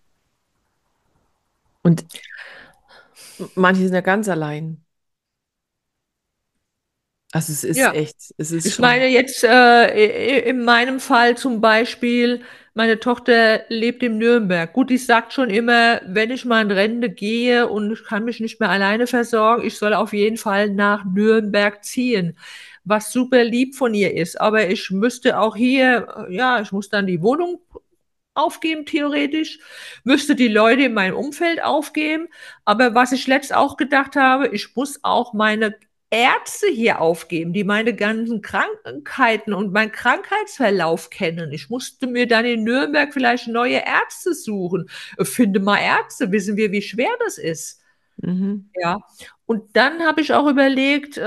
und manche sind ja ganz allein. Also es ist Ja. echt, es ist Ich schon. meine jetzt in meinem Fall zum Beispiel, meine Tochter lebt in Nürnberg. Gut, die sagt schon immer, wenn ich mal in Rente gehe und ich kann mich nicht mehr alleine versorgen, ich soll auf jeden Fall nach Nürnberg ziehen, was super lieb von ihr ist. Aber ich müsste auch hier, ja, ich muss dann die Wohnung aufgeben, theoretisch, müsste die Leute in meinem Umfeld aufgeben. Aber was ich letzt auch gedacht habe, ich muss auch meine Ärzte hier aufgeben, die meine ganzen Krankheiten und meinen Krankheitsverlauf kennen. Ich musste mir dann in Nürnberg vielleicht neue Ärzte suchen. Finde mal Ärzte, wissen wir, wie schwer das ist. Mhm. Ja. Und dann habe ich auch überlegt,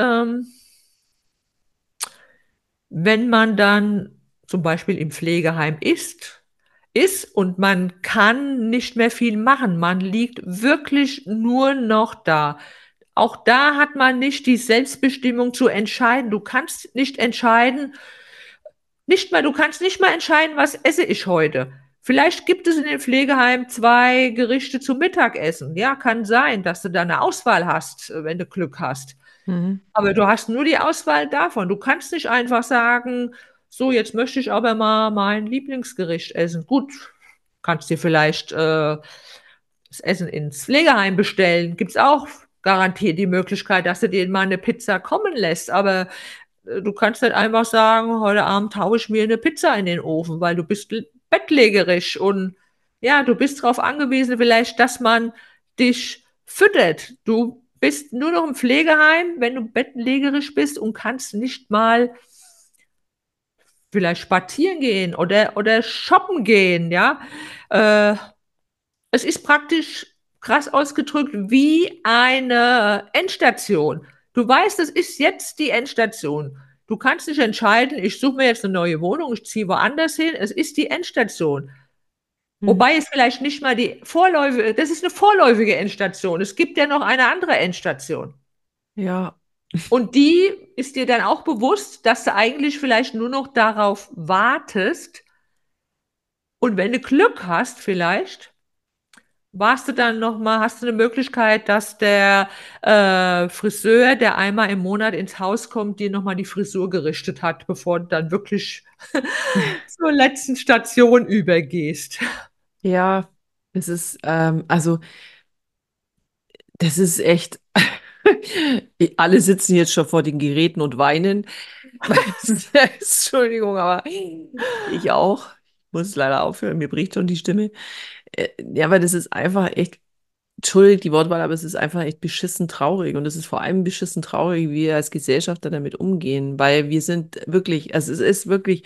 wenn man dann zum Beispiel im Pflegeheim ist und man kann nicht mehr viel machen, man liegt wirklich nur noch da. Auch da hat man nicht die Selbstbestimmung zu entscheiden. Du kannst nicht entscheiden, du kannst nicht mal entscheiden, was esse ich heute. Vielleicht gibt es in den Pflegeheimen zwei Gerichte zum Mittagessen. Ja, kann sein, dass du da eine Auswahl hast, wenn du Glück hast. Mhm. Aber du hast nur die Auswahl davon. Du kannst nicht einfach sagen, so, jetzt möchte ich aber mal mein Lieblingsgericht essen. Gut, kannst dir vielleicht das Essen ins Pflegeheim bestellen. Gibt es auch garantiert die Möglichkeit, dass du dir mal eine Pizza kommen lässt. Aber du kannst nicht einfach sagen, heute Abend haue ich mir eine Pizza in den Ofen, weil du bist bettlägerisch und ja, du bist darauf angewiesen, vielleicht, dass man dich füttert. Du bist nur noch im Pflegeheim, wenn du bettlägerisch bist und kannst nicht mal vielleicht spazieren gehen oder shoppen gehen, ja. Äh, Es ist praktisch krass ausgedrückt wie eine Endstation. Du weißt, es ist jetzt die Endstation. Du kannst nicht entscheiden, ich suche mir jetzt eine neue Wohnung, ich ziehe woanders hin. Es ist die Endstation. Mhm. Wobei es vielleicht nicht mal die vorläufige, das ist eine vorläufige Endstation. Es gibt ja noch eine andere Endstation. Ja, Und die ist dir dann auch bewusst, dass du eigentlich vielleicht nur noch darauf wartest. Und wenn du Glück hast, vielleicht, warst du dann noch mal, hast du eine Möglichkeit, dass der Friseur, der einmal im Monat ins Haus kommt, dir noch mal die Frisur gerichtet hat, bevor du dann wirklich zur letzten Station übergehst. ja, es ist, also das ist echt, alle sitzen jetzt schon vor den Geräten und weinen. Entschuldigung, aber ich auch. Ich muss leider aufhören, mir bricht schon die Stimme. Ja, aber das ist einfach echt, entschuldigt die Wortwahl, aber es ist einfach echt beschissen traurig. Und es ist vor allem beschissen traurig, wie wir als Gesellschafter damit umgehen, weil wir sind wirklich, also es ist wirklich,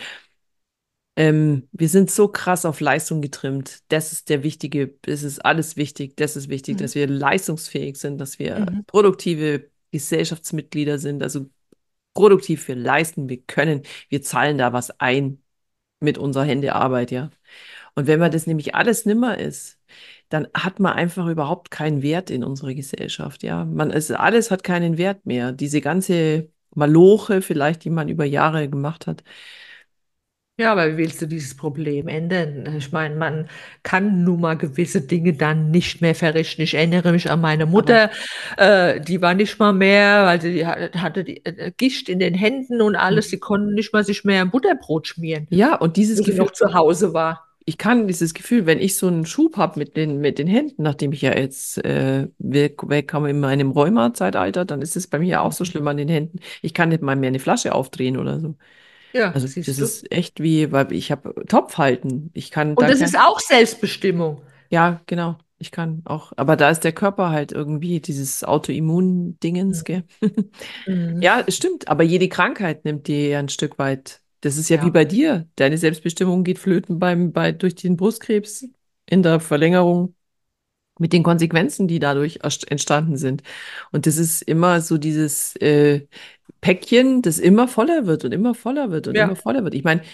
wir sind so krass auf Leistung getrimmt. Das ist der wichtige, es ist alles wichtig. Das ist wichtig, Mhm. dass wir leistungsfähig sind, dass wir Mhm. produktive Gesellschaftsmitglieder sind, also produktiv, wir leisten, wir können, wir zahlen da was ein mit unserer Hände Arbeit, ja. Und wenn man das nämlich alles nimmer ist, dann hat man einfach überhaupt keinen Wert in unserer Gesellschaft, ja. Alles hat keinen Wert mehr. Diese ganze Maloche vielleicht, die man über Jahre gemacht hat. Ja, aber wie willst du dieses Problem ändern? Ich meine, man kann nun mal gewisse Dinge dann nicht mehr verrichten. Ich erinnere mich an meine Aber Mutter, die war nicht mal mehr, weil sie hatte die, Gicht in den Händen und alles. Sie mhm. konnten nicht mal sich mehr ein Butterbrot schmieren, Ja, und dieses wo sie Gefühl, noch zu Hause war. ich kann dieses Gefühl, wenn ich so einen Schub habe mit den Händen, nachdem ich ja jetzt wegkomme in meinem Rheuma-Zeitalter, dann ist es bei mir ja auch so schlimm an den Händen. Ich kann nicht mal mehr eine Flasche aufdrehen oder so. Ja, Also das siehst du. ist echt wie, weil ich habe Topfhalten. Ich kann Und da das ist kein, auch Selbstbestimmung. ja, genau, ich kann auch, aber da ist der Körper halt irgendwie dieses Autoimmun-Dingens, gell? Mhm. Ja, es stimmt, aber jede Krankheit nimmt dir ja ein Stück weit. Das ist ja wie Ja. bei dir. Deine Selbstbestimmung geht flöten durch den Brustkrebs in der Verlängerung mit den Konsequenzen, die dadurch entstanden sind. Und das ist immer so dieses Päckchen, das immer voller wird und immer voller wird und immer Ja. voller wird. Ich meine,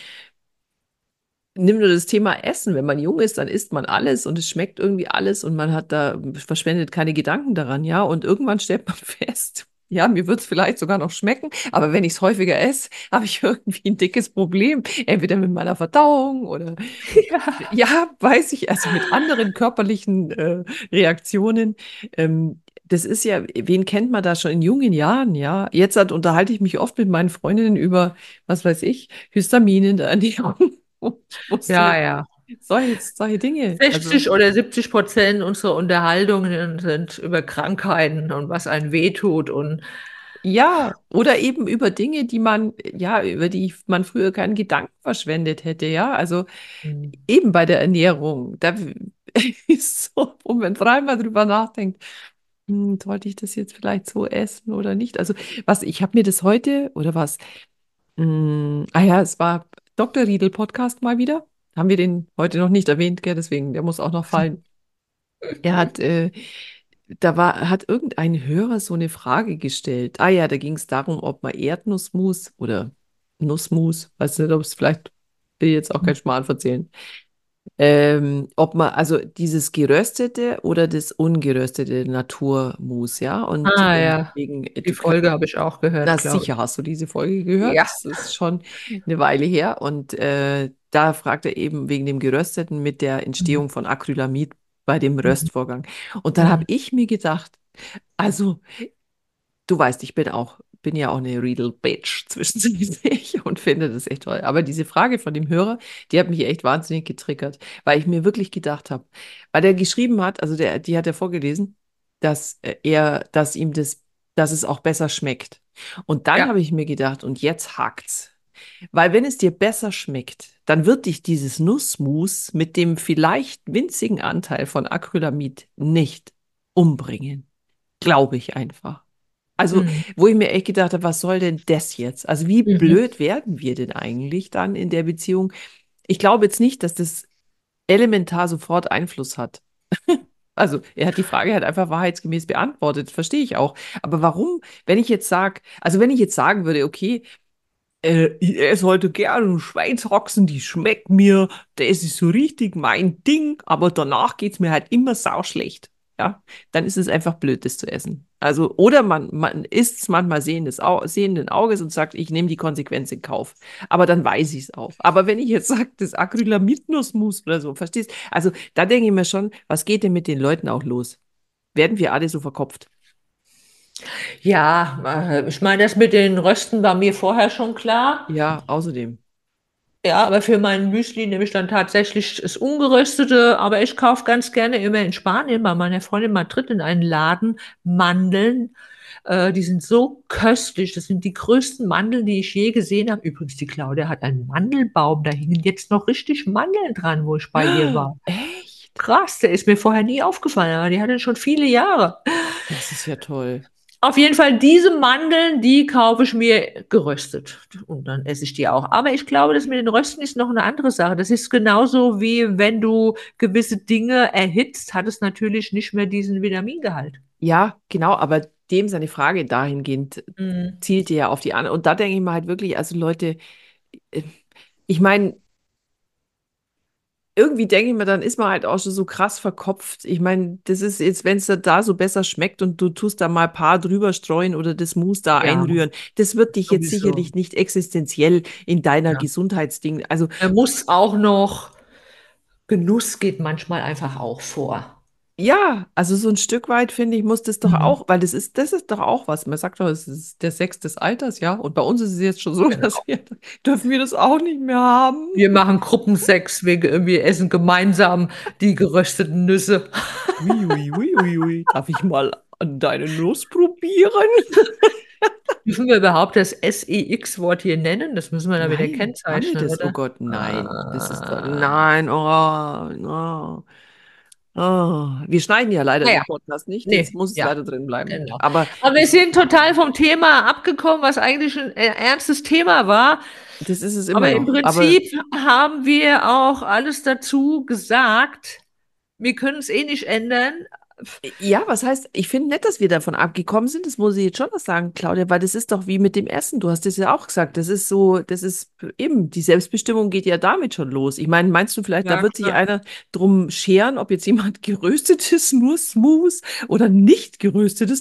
nimm nur das Thema Essen. Wenn man jung ist, dann isst man alles und es schmeckt irgendwie alles und man hat da, verschwendet keine Gedanken daran, ja. Und irgendwann stellt man fest, ja, mir wird es vielleicht sogar noch schmecken, aber wenn ich es häufiger esse, habe ich irgendwie ein dickes Problem. Entweder mit meiner Verdauung oder Ja. ja, weiß ich, also mit anderen körperlichen Reaktionen. das ist ja, wen kennt man da schon in jungen Jahren, ja? Jetzt unterhalte ich mich oft mit meinen Freundinnen über, was weiß ich, Histamin in der Ernährung. Und ich wusste Ja, jetzt ja. solche Dinge. Also, 60 oder 70% unserer Unterhaltungen sind über Krankheiten und was einem wehtut und ja, oder eben über Dinge, ja, über die man früher keinen Gedanken verschwendet hätte, ja. Also hm, eben bei der Ernährung, da ist so, wo man dreimal drüber nachdenkt, sollte ich das jetzt vielleicht so essen oder nicht? Also, ich habe mir das heute, oder was? Ja, es war Dr. Riedel Podcast mal wieder. Haben wir den heute noch nicht erwähnt, gell? Deswegen, der muss auch noch fallen. Er hat, hat irgendein Hörer so eine Frage gestellt. Ah ja, da ging es darum, ob man Erdnussmus oder Nussmus, weiß nicht, ob es vielleicht, will jetzt auch kein Schmarrn erzählen, ob man, also dieses geröstete oder das ungeröstete Naturmus, ja, und ah ja, wegen, die Folge habe ich auch gehört, na glaube sicher ich. hast du diese Folge gehört. Ja. Das ist schon eine Weile her. Und da fragt er eben wegen dem Gerösteten mit der Mhm. Entstehung von Acrylamid bei dem Mhm. Röstvorgang. Und dann habe Mhm. ich mir gedacht, also du weißt, bin ja auch eine Riedel Bitch zwischendurch und finde das echt toll. Aber diese Frage von dem Hörer, die hat mich echt wahnsinnig getriggert, weil ich mir wirklich gedacht habe, weil der geschrieben hat, also die hat er vorgelesen, dass es auch besser schmeckt. Und dann Ja. habe ich mir gedacht, und jetzt hakt's. Weil wenn es dir besser schmeckt, dann wird dich dieses Nussmus mit dem vielleicht winzigen Anteil von Acrylamid nicht umbringen. Glaube ich einfach. Also, Mhm. wo ich mir echt gedacht habe, was soll denn das jetzt? Also, wie Mhm. blöd werden wir denn eigentlich dann in der Beziehung? Ich glaube jetzt nicht, dass das elementar sofort Einfluss hat. Also, er hat die Frage halt einfach wahrheitsgemäß beantwortet, verstehe ich auch. Aber warum, wenn ich jetzt sagen würde, okay, ich esse heute gerne Schweinshaxen, die schmecken mir, das ist so richtig mein Ding, aber danach geht's mir halt immer sauschlecht. Ja, dann ist es einfach blöd, das zu essen. Also, oder man isst es manchmal sehenden Auges und sagt, ich nehme die Konsequenz in Kauf. Aber dann weiß ich es auch. Aber wenn ich jetzt sage, das Acrylamid-Nussmus oder so, verstehst? Also, da denke ich mir schon, was geht denn mit den Leuten auch los? Werden wir alle so verkopft? Ja, ich meine, das mit den Rösten war mir vorher schon klar. Ja, außerdem. Ja, aber für mein Müsli nehme ich dann tatsächlich das Ungeröstete, aber ich kaufe ganz gerne immer in Spanien bei meiner Freundin in Madrid in einen Laden Mandeln. Die sind so köstlich. Das sind die größten Mandeln, die ich je gesehen habe. Übrigens, die Claudia hat einen Mandelbaum. Da hingen jetzt noch richtig Mandeln dran, wo ich bei ihr war. Echt? Krass, der ist mir vorher nie aufgefallen, aber die hat den schon viele Jahre. Das ist ja toll. Auf jeden Fall diese Mandeln, die kaufe ich mir geröstet und dann esse ich die auch. Aber ich glaube, das mit den Rösten ist noch eine andere Sache. Das ist genauso wie wenn du gewisse Dinge erhitzt, hat es natürlich nicht mehr diesen Vitamingehalt. Ja, genau, aber dem seine Frage dahingehend Mhm. zielte ja auf die andere. Und da denke ich mir halt wirklich, also Leute, äh, ich meine, irgendwie denke ich mir, dann ist man halt auch schon so krass verkopft. Ich meine, das ist jetzt, wenn es da so besser schmeckt und du tust da mal ein paar drüber streuen oder das Mousse da Ja, einrühren, das wird dich jetzt sowieso. sicherlich nicht existenziell in deiner Ja. Gesundheitsding. Also Er muss auch noch, Genuss geht manchmal einfach auch vor. ja, also so ein Stück weit finde ich, muss das doch Mhm. auch, weil das ist doch auch was. Man sagt doch, es ist der Sex des Alters, ja. Und bei uns ist es jetzt schon so, dass Genau. dürfen wir das auch nicht mehr haben. Wir machen Gruppensex, wir essen gemeinsam die gerösteten Nüsse. Ui, ui, ui, ui, ui. Darf ich mal an deine Nuss probieren? Dürfen wir überhaupt das SEX-Wort hier nennen? Das müssen wir dann wieder Nein, haben wir kennzeichnen, das? Oh oder? Gott, nein. Das ist doch, Ah, nein, oh, no. Oh. Wir schneiden ja leider den naja, Podcast nicht, jetzt nee, muss es ja, leider drin bleiben. genau. Aber Aber wir sind total vom Thema abgekommen, was eigentlich ein ernstes Thema war. das ist es immer Aber im noch. Aber Prinzip haben wir auch alles dazu gesagt. Wir können es eh nicht ändern. ja, was heißt, ich finde nett, dass wir davon abgekommen sind, das muss ich jetzt schon noch sagen, Claudia, weil das ist doch wie mit dem Essen, du hast es ja auch gesagt, das ist so, das ist eben, die Selbstbestimmung geht ja damit schon los. Ich meine, meinst du vielleicht, da Ja, wird sich klar. einer drum scheren, ob jetzt jemand geröstetes Nussmus oder nicht geröstetes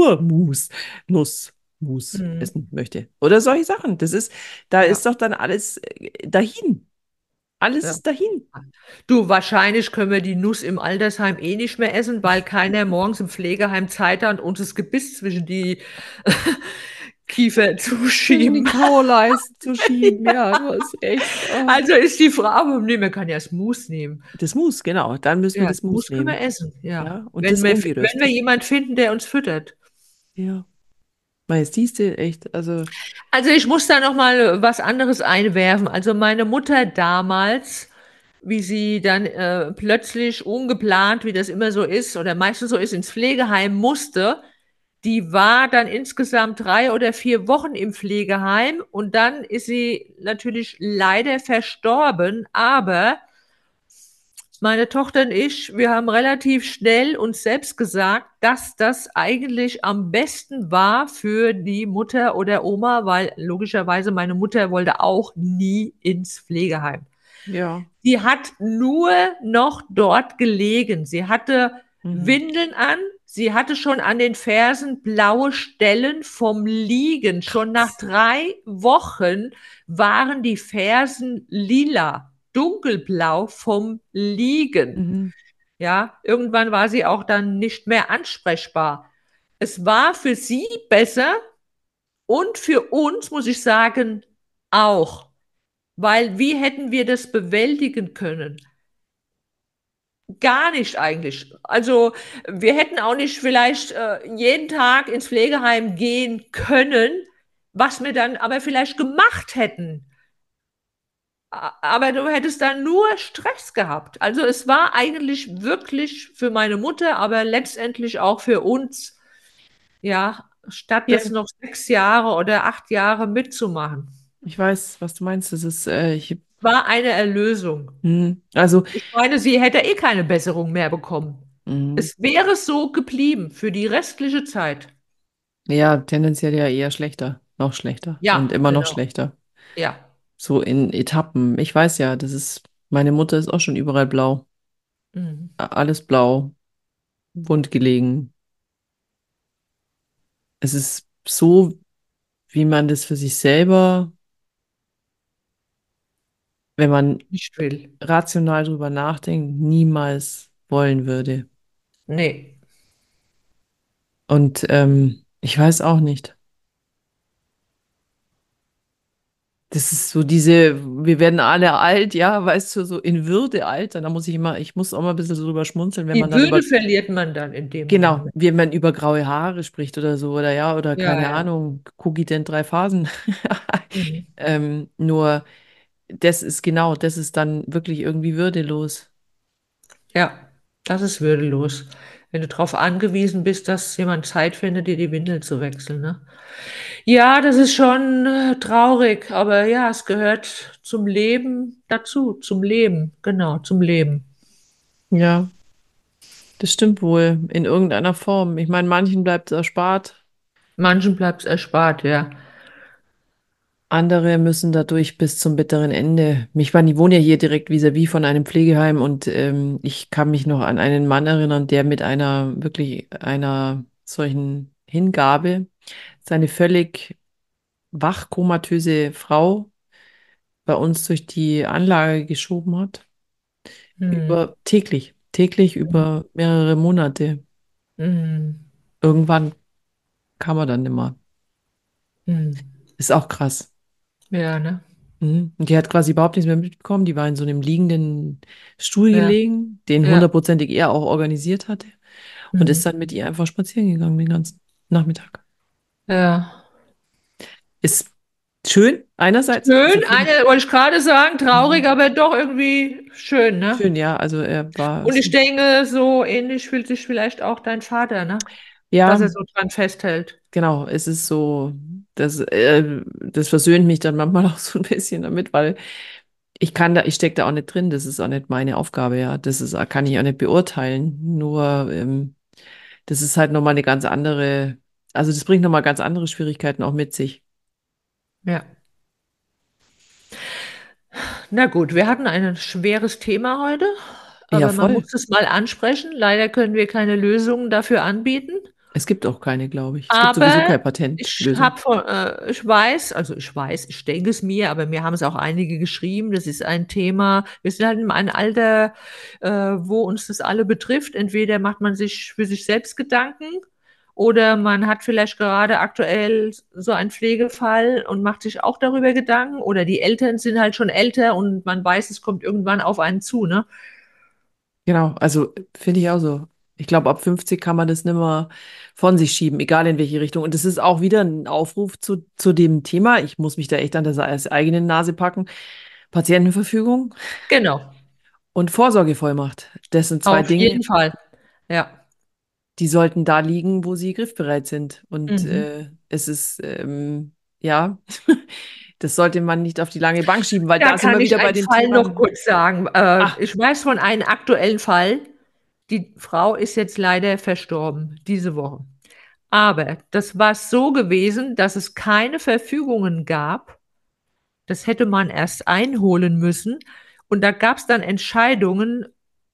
Nussmus Hm. essen möchte? Oder solche Sachen. Da Ja. ist doch dann alles dahin. Alles Ja. ist dahin. Du, wahrscheinlich können wir die Nuss im Altersheim eh nicht mehr essen, weil keiner morgens im Pflegeheim Zeit hat, uns das Gebiss zwischen die Kiefer zu Zwischen die schieben. Kauleisten zu schieben, ja, du hast recht. Oh. Also ist die Frage, nee, man kann ja das Mus nehmen. Das Mus, genau. Dann müssen wir Ja, das das Mus Mus können wir nehmen. essen, ja. Ja, und das Wenn wir ungeröstet. jemand finden, der uns füttert. Ja. Weil siehst du, echt, also, Also ich muss da noch mal was anderes einwerfen. Also meine Mutter damals, wie sie dann plötzlich ungeplant, wie das immer so ist oder meistens so ist, ins Pflegeheim musste, die war dann insgesamt 3 oder 4 Wochen im Pflegeheim und dann ist sie natürlich leider verstorben. Aber meine Tochter und ich, wir haben relativ schnell uns selbst gesagt, dass das eigentlich am besten war für die Mutter oder Oma, weil logischerweise meine Mutter wollte auch nie ins Pflegeheim. ja. Sie hat nur noch dort gelegen. Sie hatte Mhm. Windeln an. Sie hatte schon an den Fersen blaue Stellen vom Liegen. Schon nach 3 Wochen waren die Fersen lila, dunkelblau vom Liegen. Mhm. Ja, irgendwann war sie auch dann nicht mehr ansprechbar. Es war für sie besser und für uns, muss ich sagen, auch. Weil wie hätten wir das bewältigen können? Gar nicht eigentlich. Also wir hätten auch nicht vielleicht jeden Tag ins Pflegeheim gehen können, was wir dann aber vielleicht gemacht hätten. Aber du hättest dann nur Stress gehabt. Also es war eigentlich wirklich für meine Mutter, aber letztendlich auch für uns, ja, statt Ja, das noch 6 Jahre oder 8 Jahre mitzumachen. ich weiß, was du meinst. Das ist, War eine Erlösung. also, Ich meine, sie hätte eh keine Besserung mehr bekommen. mhm. Es wäre so geblieben für die restliche Zeit. Ja, tendenziell ja eher schlechter, noch schlechter und Ja, immer noch genau. schlechter. Ja. So in Etappen. Ich weiß ja, meine Mutter ist auch schon überall blau. Mhm. Alles blau, wund gelegen. Es ist so, wie man das für sich selber, wenn man Nicht will. rational drüber nachdenkt, niemals wollen würde. Nee. Und ich weiß auch nicht. Das ist so wir werden alle alt, ja, weißt du, so in Würde alt. Da muss ich muss auch mal ein bisschen so drüber schmunzeln, wenn man Die dann Würde über, verliert man dann in dem genau, Moment. wenn man über graue Haare spricht oder so, oder ja, oder Ja, keine ja. Ahnung, Cogident 3 Phasen. Mhm. Nur, das ist dann wirklich irgendwie würdelos. Ja, das ist würdelos. Wenn du darauf angewiesen bist, dass jemand Zeit findet, dir die Windeln zu wechseln, ne? Ja, das ist schon traurig, aber ja, es gehört zum Leben dazu, zum Leben, genau, zum Leben. Ja, das stimmt wohl, in irgendeiner Form. Ich meine, manchen bleibt es erspart, Manchen bleibt es erspart, ja. andere müssen dadurch bis zum bitteren Ende. Ich meine, ich wohne ja hier direkt vis-à-vis von einem Pflegeheim und ich kann mich noch an einen Mann erinnern, der mit wirklich einer solchen Hingabe seine völlig wachkomatöse Frau bei uns durch die Anlage geschoben hat. Hm. Über täglich über mehrere Monate. Hm. Irgendwann kam er dann nimmer. Hm. Ist auch krass. Ja, ne? Mhm. Und die hat quasi überhaupt nichts mehr mitbekommen. Die war in so einem liegenden Stuhl Ja, gelegen, den ja. hundertprozentig er auch organisiert hatte. Und ist Mhm. dann mit ihr einfach spazieren gegangen den ganzen Nachmittag. Ja. Ist schön, einerseits. Ist Schön, auf jeden wollte ich gerade sagen, traurig, Mhm. aber doch irgendwie schön, ne? Schön, ja. Also er war Und ich so. denke, so ähnlich fühlt sich vielleicht auch dein Vater, ne? Dass Ja, er so dran festhält. genau. Es ist so, das versöhnt mich dann manchmal auch so ein bisschen damit, weil ich stecke da auch nicht drin. Das ist auch nicht meine Aufgabe, ja. Kann ich auch nicht beurteilen. Nur, das ist halt nochmal eine ganz andere, also das bringt nochmal ganz andere Schwierigkeiten auch mit sich. Ja. Na gut, wir hatten ein schweres Thema heute, Ja, aber man voll. muss es mal ansprechen. Leider können wir keine Lösungen dafür anbieten. Es gibt auch keine, glaube ich. Es gibt sowieso Aber keine ich Patentlösung. habe ich weiß, also ich weiß, ich denke es mir, aber mir haben es auch einige geschrieben. Das ist ein Thema. Wir sind halt in einem Alter, wo uns das alle betrifft. Entweder macht man sich für sich selbst Gedanken oder man hat vielleicht gerade aktuell so einen Pflegefall und macht sich auch darüber Gedanken. Oder die Eltern sind halt schon älter und man weiß, es kommt irgendwann auf einen zu, ne? Genau, also finde ich auch so. Ich glaube, ab 50 kann man das nicht mehr von sich schieben, egal in welche Richtung. Und das ist auch wieder ein Aufruf zu dem Thema. Ich muss mich da echt an der eigene Nase packen. Patientenverfügung Genau, und Vorsorgevollmacht. Das sind zwei auf Dinge, jeden Fall. Ja. die sollten da liegen, wo sie griffbereit sind. Und Mhm. es ist, ja, das sollte man nicht auf die lange Bank schieben, weil Da da sind kann wir ich wieder bei einen dem Fall Thema. noch kurz sagen. Ah, Ich weiß von einem aktuellen Fall. Die Frau ist jetzt leider verstorben, diese Woche. Aber das war so gewesen, dass es keine Verfügungen gab. Das hätte man erst einholen müssen. Und da gab es dann Entscheidungen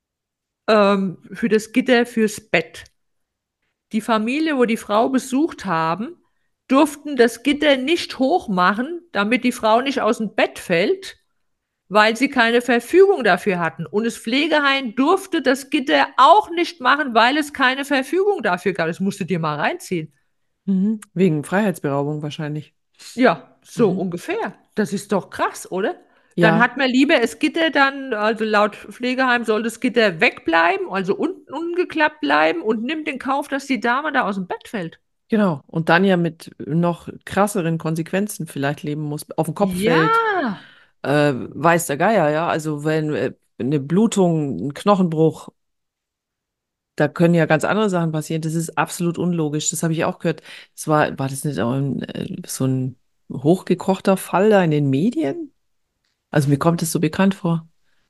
für das Gitter fürs Bett. Die Familie, wo die Frau besucht haben, durften das Gitter nicht hochmachen, damit die Frau nicht aus dem Bett fällt, weil sie keine Verfügung dafür hatten. Und das Pflegeheim durfte das Gitter auch nicht machen, weil es keine Verfügung dafür gab. Das musst du dir mal reinziehen. mhm. Wegen Freiheitsberaubung wahrscheinlich. Ja, so Mhm. ungefähr. Das ist doch krass, oder? Dann Ja, hat man lieber das Gitter dann, also laut Pflegeheim soll das Gitter wegbleiben, also unten ungeklappt bleiben und nimmt in Kauf, dass die Dame da aus dem Bett fällt. genau. Und dann ja mit noch krasseren Konsequenzen vielleicht leben muss. Auf den Kopf Ja, fällt, weiß der Geier, ja. Also wenn eine Blutung, ein Knochenbruch, da können ja ganz andere Sachen passieren. Das ist absolut unlogisch. Das habe ich auch gehört. War das nicht auch so ein hochgekochter Fall da in den Medien? Also mir kommt das so bekannt vor.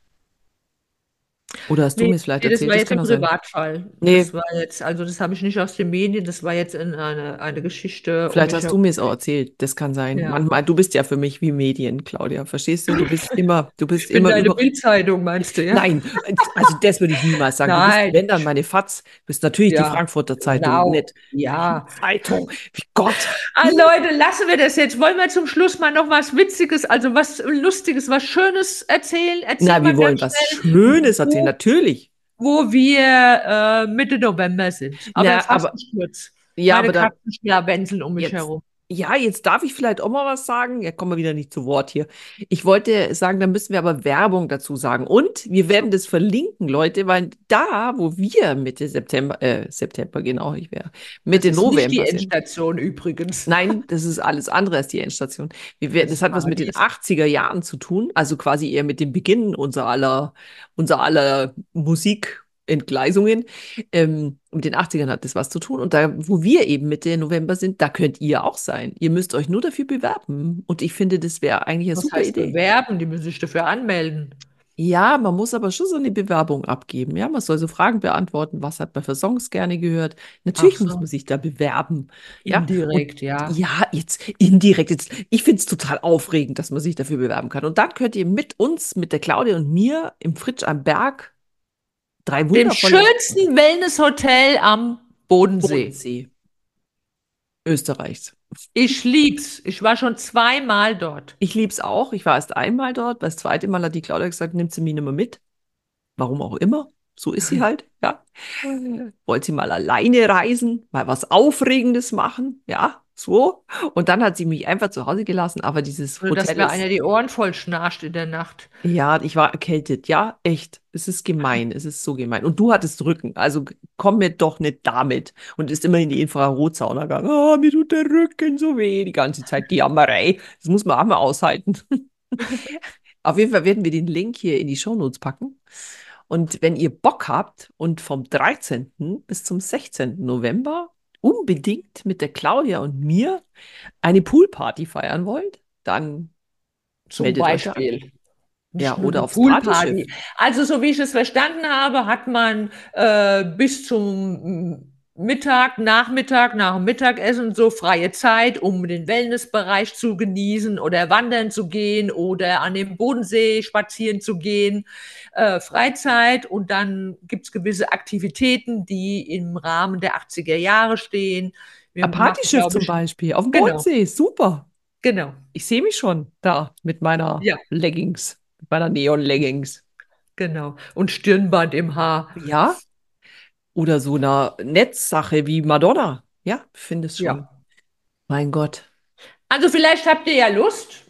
Oder hast du nee, mir es vielleicht nee, das erzählt? war Das jetzt kann im auch sein. Privatfall. Das Nee, war jetzt, also das habe ich nicht aus den Medien, das war jetzt in eine Geschichte um vielleicht mich hast herum. du mir es auch erzählt. Das kann sein. Ja. Manchmal, du bist ja für mich wie Medien, Claudia. Verstehst du? Du bist Ich bin immer deine über. Bildzeitung, meinst du, ja? Nein, also das würde ich niemals sagen. Du bist, Nein, wenn dann meine FAZ, bist natürlich die ja, Frankfurter Zeitung, genau, nicht die ja. Zeitung. Wie Gott. Ah, Leute, lassen wir das jetzt. Wollen wir zum Schluss mal noch was Witziges, also was Lustiges, was Schönes erzählen? Erzähl Na, wir mal ganz wollen was schnell, Schönes erzählen, wo, natürlich. wo wir Mitte November sind. Aber Na, fast nicht kurz. ja, Meine aber da, Katzen schlawenzeln um mich jetzt, herum. ja, jetzt darf ich vielleicht auch mal was sagen. Ja, kommen wir wieder nicht zu Wort hier. Ich wollte sagen, da müssen wir aber Werbung dazu sagen. Und wir werden das verlinken, Leute, weil da, wo wir September, genau, ich wäre, Das Mitte ist nicht die November sind. Endstation übrigens. Nein, das ist alles andere als die Endstation. Das Das ist hat was mit den Paradies. 80er Jahren zu tun, also quasi eher mit dem Beginn unser aller Musikentgleisungen. Mit den 80ern hat das was zu tun. Und da, wo wir eben Mitte November sind, da könnt ihr auch sein. Ihr müsst euch nur dafür bewerben. Und ich finde, das wäre eigentlich eine Was super heißt Idee. bewerben? Die müssen sich dafür anmelden. Ja, man muss aber schon so eine Bewerbung abgeben. Ja, man soll so Fragen beantworten. Was hat man für Songs gerne gehört? Ach Natürlich muss man so, sich da bewerben. Ja, und indirekt, ja. ja, jetzt indirekt. Ich finde es total aufregend, dass man sich dafür bewerben kann. Und dann könnt ihr mit uns, mit der Claudia und mir im Fritsch am Berg drei Dem wundervolle schönsten Wellnesshotel am Bodensee. Bodensee Österreichs. Ich lieb's. Ich war schon zweimal dort. Ich liebe es auch. Ich war erst einmal dort. Das zweite Mal hat die Claudia gesagt, nimmt sie mich nicht mehr mit. Warum auch immer. So ist sie halt, ja. Wollte sie mal alleine reisen, mal was Aufregendes machen, ja, so. Und dann hat sie mich einfach zu Hause gelassen, aber dieses Oder dass Hotel mir ist, einer die Ohren voll schnarcht in der Nacht. ja, ich war erkältet, ja, echt. Es ist gemein, es ist so gemein. Und du hattest Rücken, also komm mir doch nicht damit. Und ist immer in die Infrarotsauna gegangen. Ah, mir tut der Rücken so weh, die ganze Zeit, die Jammerei. Das muss man auch mal aushalten. Auf jeden Fall werden wir den Link hier in die Shownotes packen. Und wenn ihr Bock habt und vom 13. bis zum 16. November unbedingt mit der Claudia und mir eine Poolparty feiern wollt, dann Zum meldet euch da an. Beispiel. Ja, Nicht nur oder eine aufs Partyschiff. Poolparty. Also, so wie ich es verstanden habe, hat man bis zum Mittag, Nachmittag, nach dem Mittagessen so freie Zeit, um den Wellnessbereich zu genießen oder wandern zu gehen oder an dem Bodensee spazieren zu gehen. Freizeit und dann gibt es gewisse Aktivitäten, die im Rahmen der 80er Jahre stehen. Wir Ein machen, Partyschiff glaube zum ich, Beispiel auf dem genau, Bodensee, super. genau, Ich sehe mich schon da mit meiner ja, Leggings, mit meiner Neon-Leggings. genau. Und Stirnband im Haar. Ja, oder so einer Netzsache wie Madonna. Ja, finde es Ja. schon. Mein Gott. Also vielleicht habt ihr ja Lust,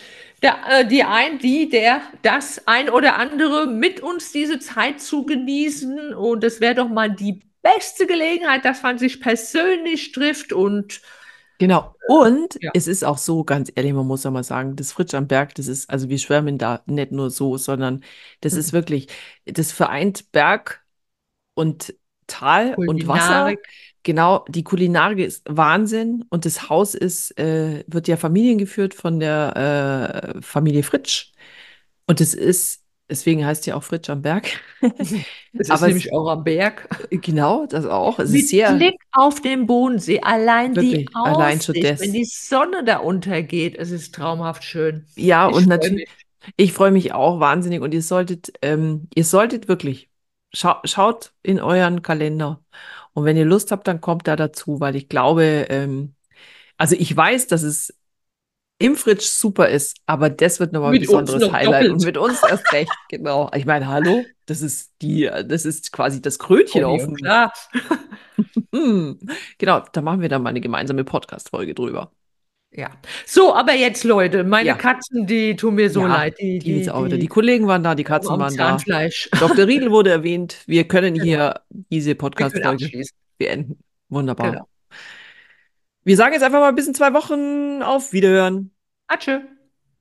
das ein oder andere mit uns diese Zeit zu genießen. Und es wäre doch mal die beste Gelegenheit, dass man sich persönlich trifft und Genau. Und ja. es ist auch so, ganz ehrlich, man muss ja mal sagen, das Fritsch am Berg, das ist, also wir schwärmen da nicht nur so, sondern das ist Mhm. wirklich, das vereint Berg und Tal und Wasser. Kulinarik. Genau, die Kulinarik ist Wahnsinn und das Haus wird ja familiengeführt von der Familie Fritsch. Und es ist, deswegen heißt ja auch Fritsch am Berg. Es ist Aber es, nämlich auch am Berg. genau, das auch. Es ist Mit sehr, Blick auf den Bodensee, allein die wirklich, allein schon Aussicht, wenn das. die Sonne da untergeht, es ist traumhaft schön. Ja, und Ich freue natürlich, mich. ich freue mich auch wahnsinnig und ihr solltet wirklich, schaut in euren Kalender. Und wenn ihr Lust habt, dann kommt da dazu, weil ich glaube, also ich weiß, dass es im Fritsch super ist, aber das wird nochmal ein Mit uns besonderes noch Highlight und doppelt. mit uns erst recht, genau. Ich meine, hallo, das ist quasi das Krönchen Conny auf und dem, klar. genau, da machen wir dann mal eine gemeinsame Podcast-Folge drüber. Ja. So, aber jetzt, Leute, meine Ja, Katzen, die tun mir so ja, leid. Die, die jetzt die, auch wieder. Die die Kollegen waren da, die kommen Katzen am waren da. Zahnfleisch. Dr. Riedel wurde erwähnt. Wir können Genau. hier diese Wir können Podcast-Folge abschließen. beenden. Wunderbar. Genau. Wir sagen jetzt einfach mal bis in 2 Wochen auf Wiederhören. Atschö.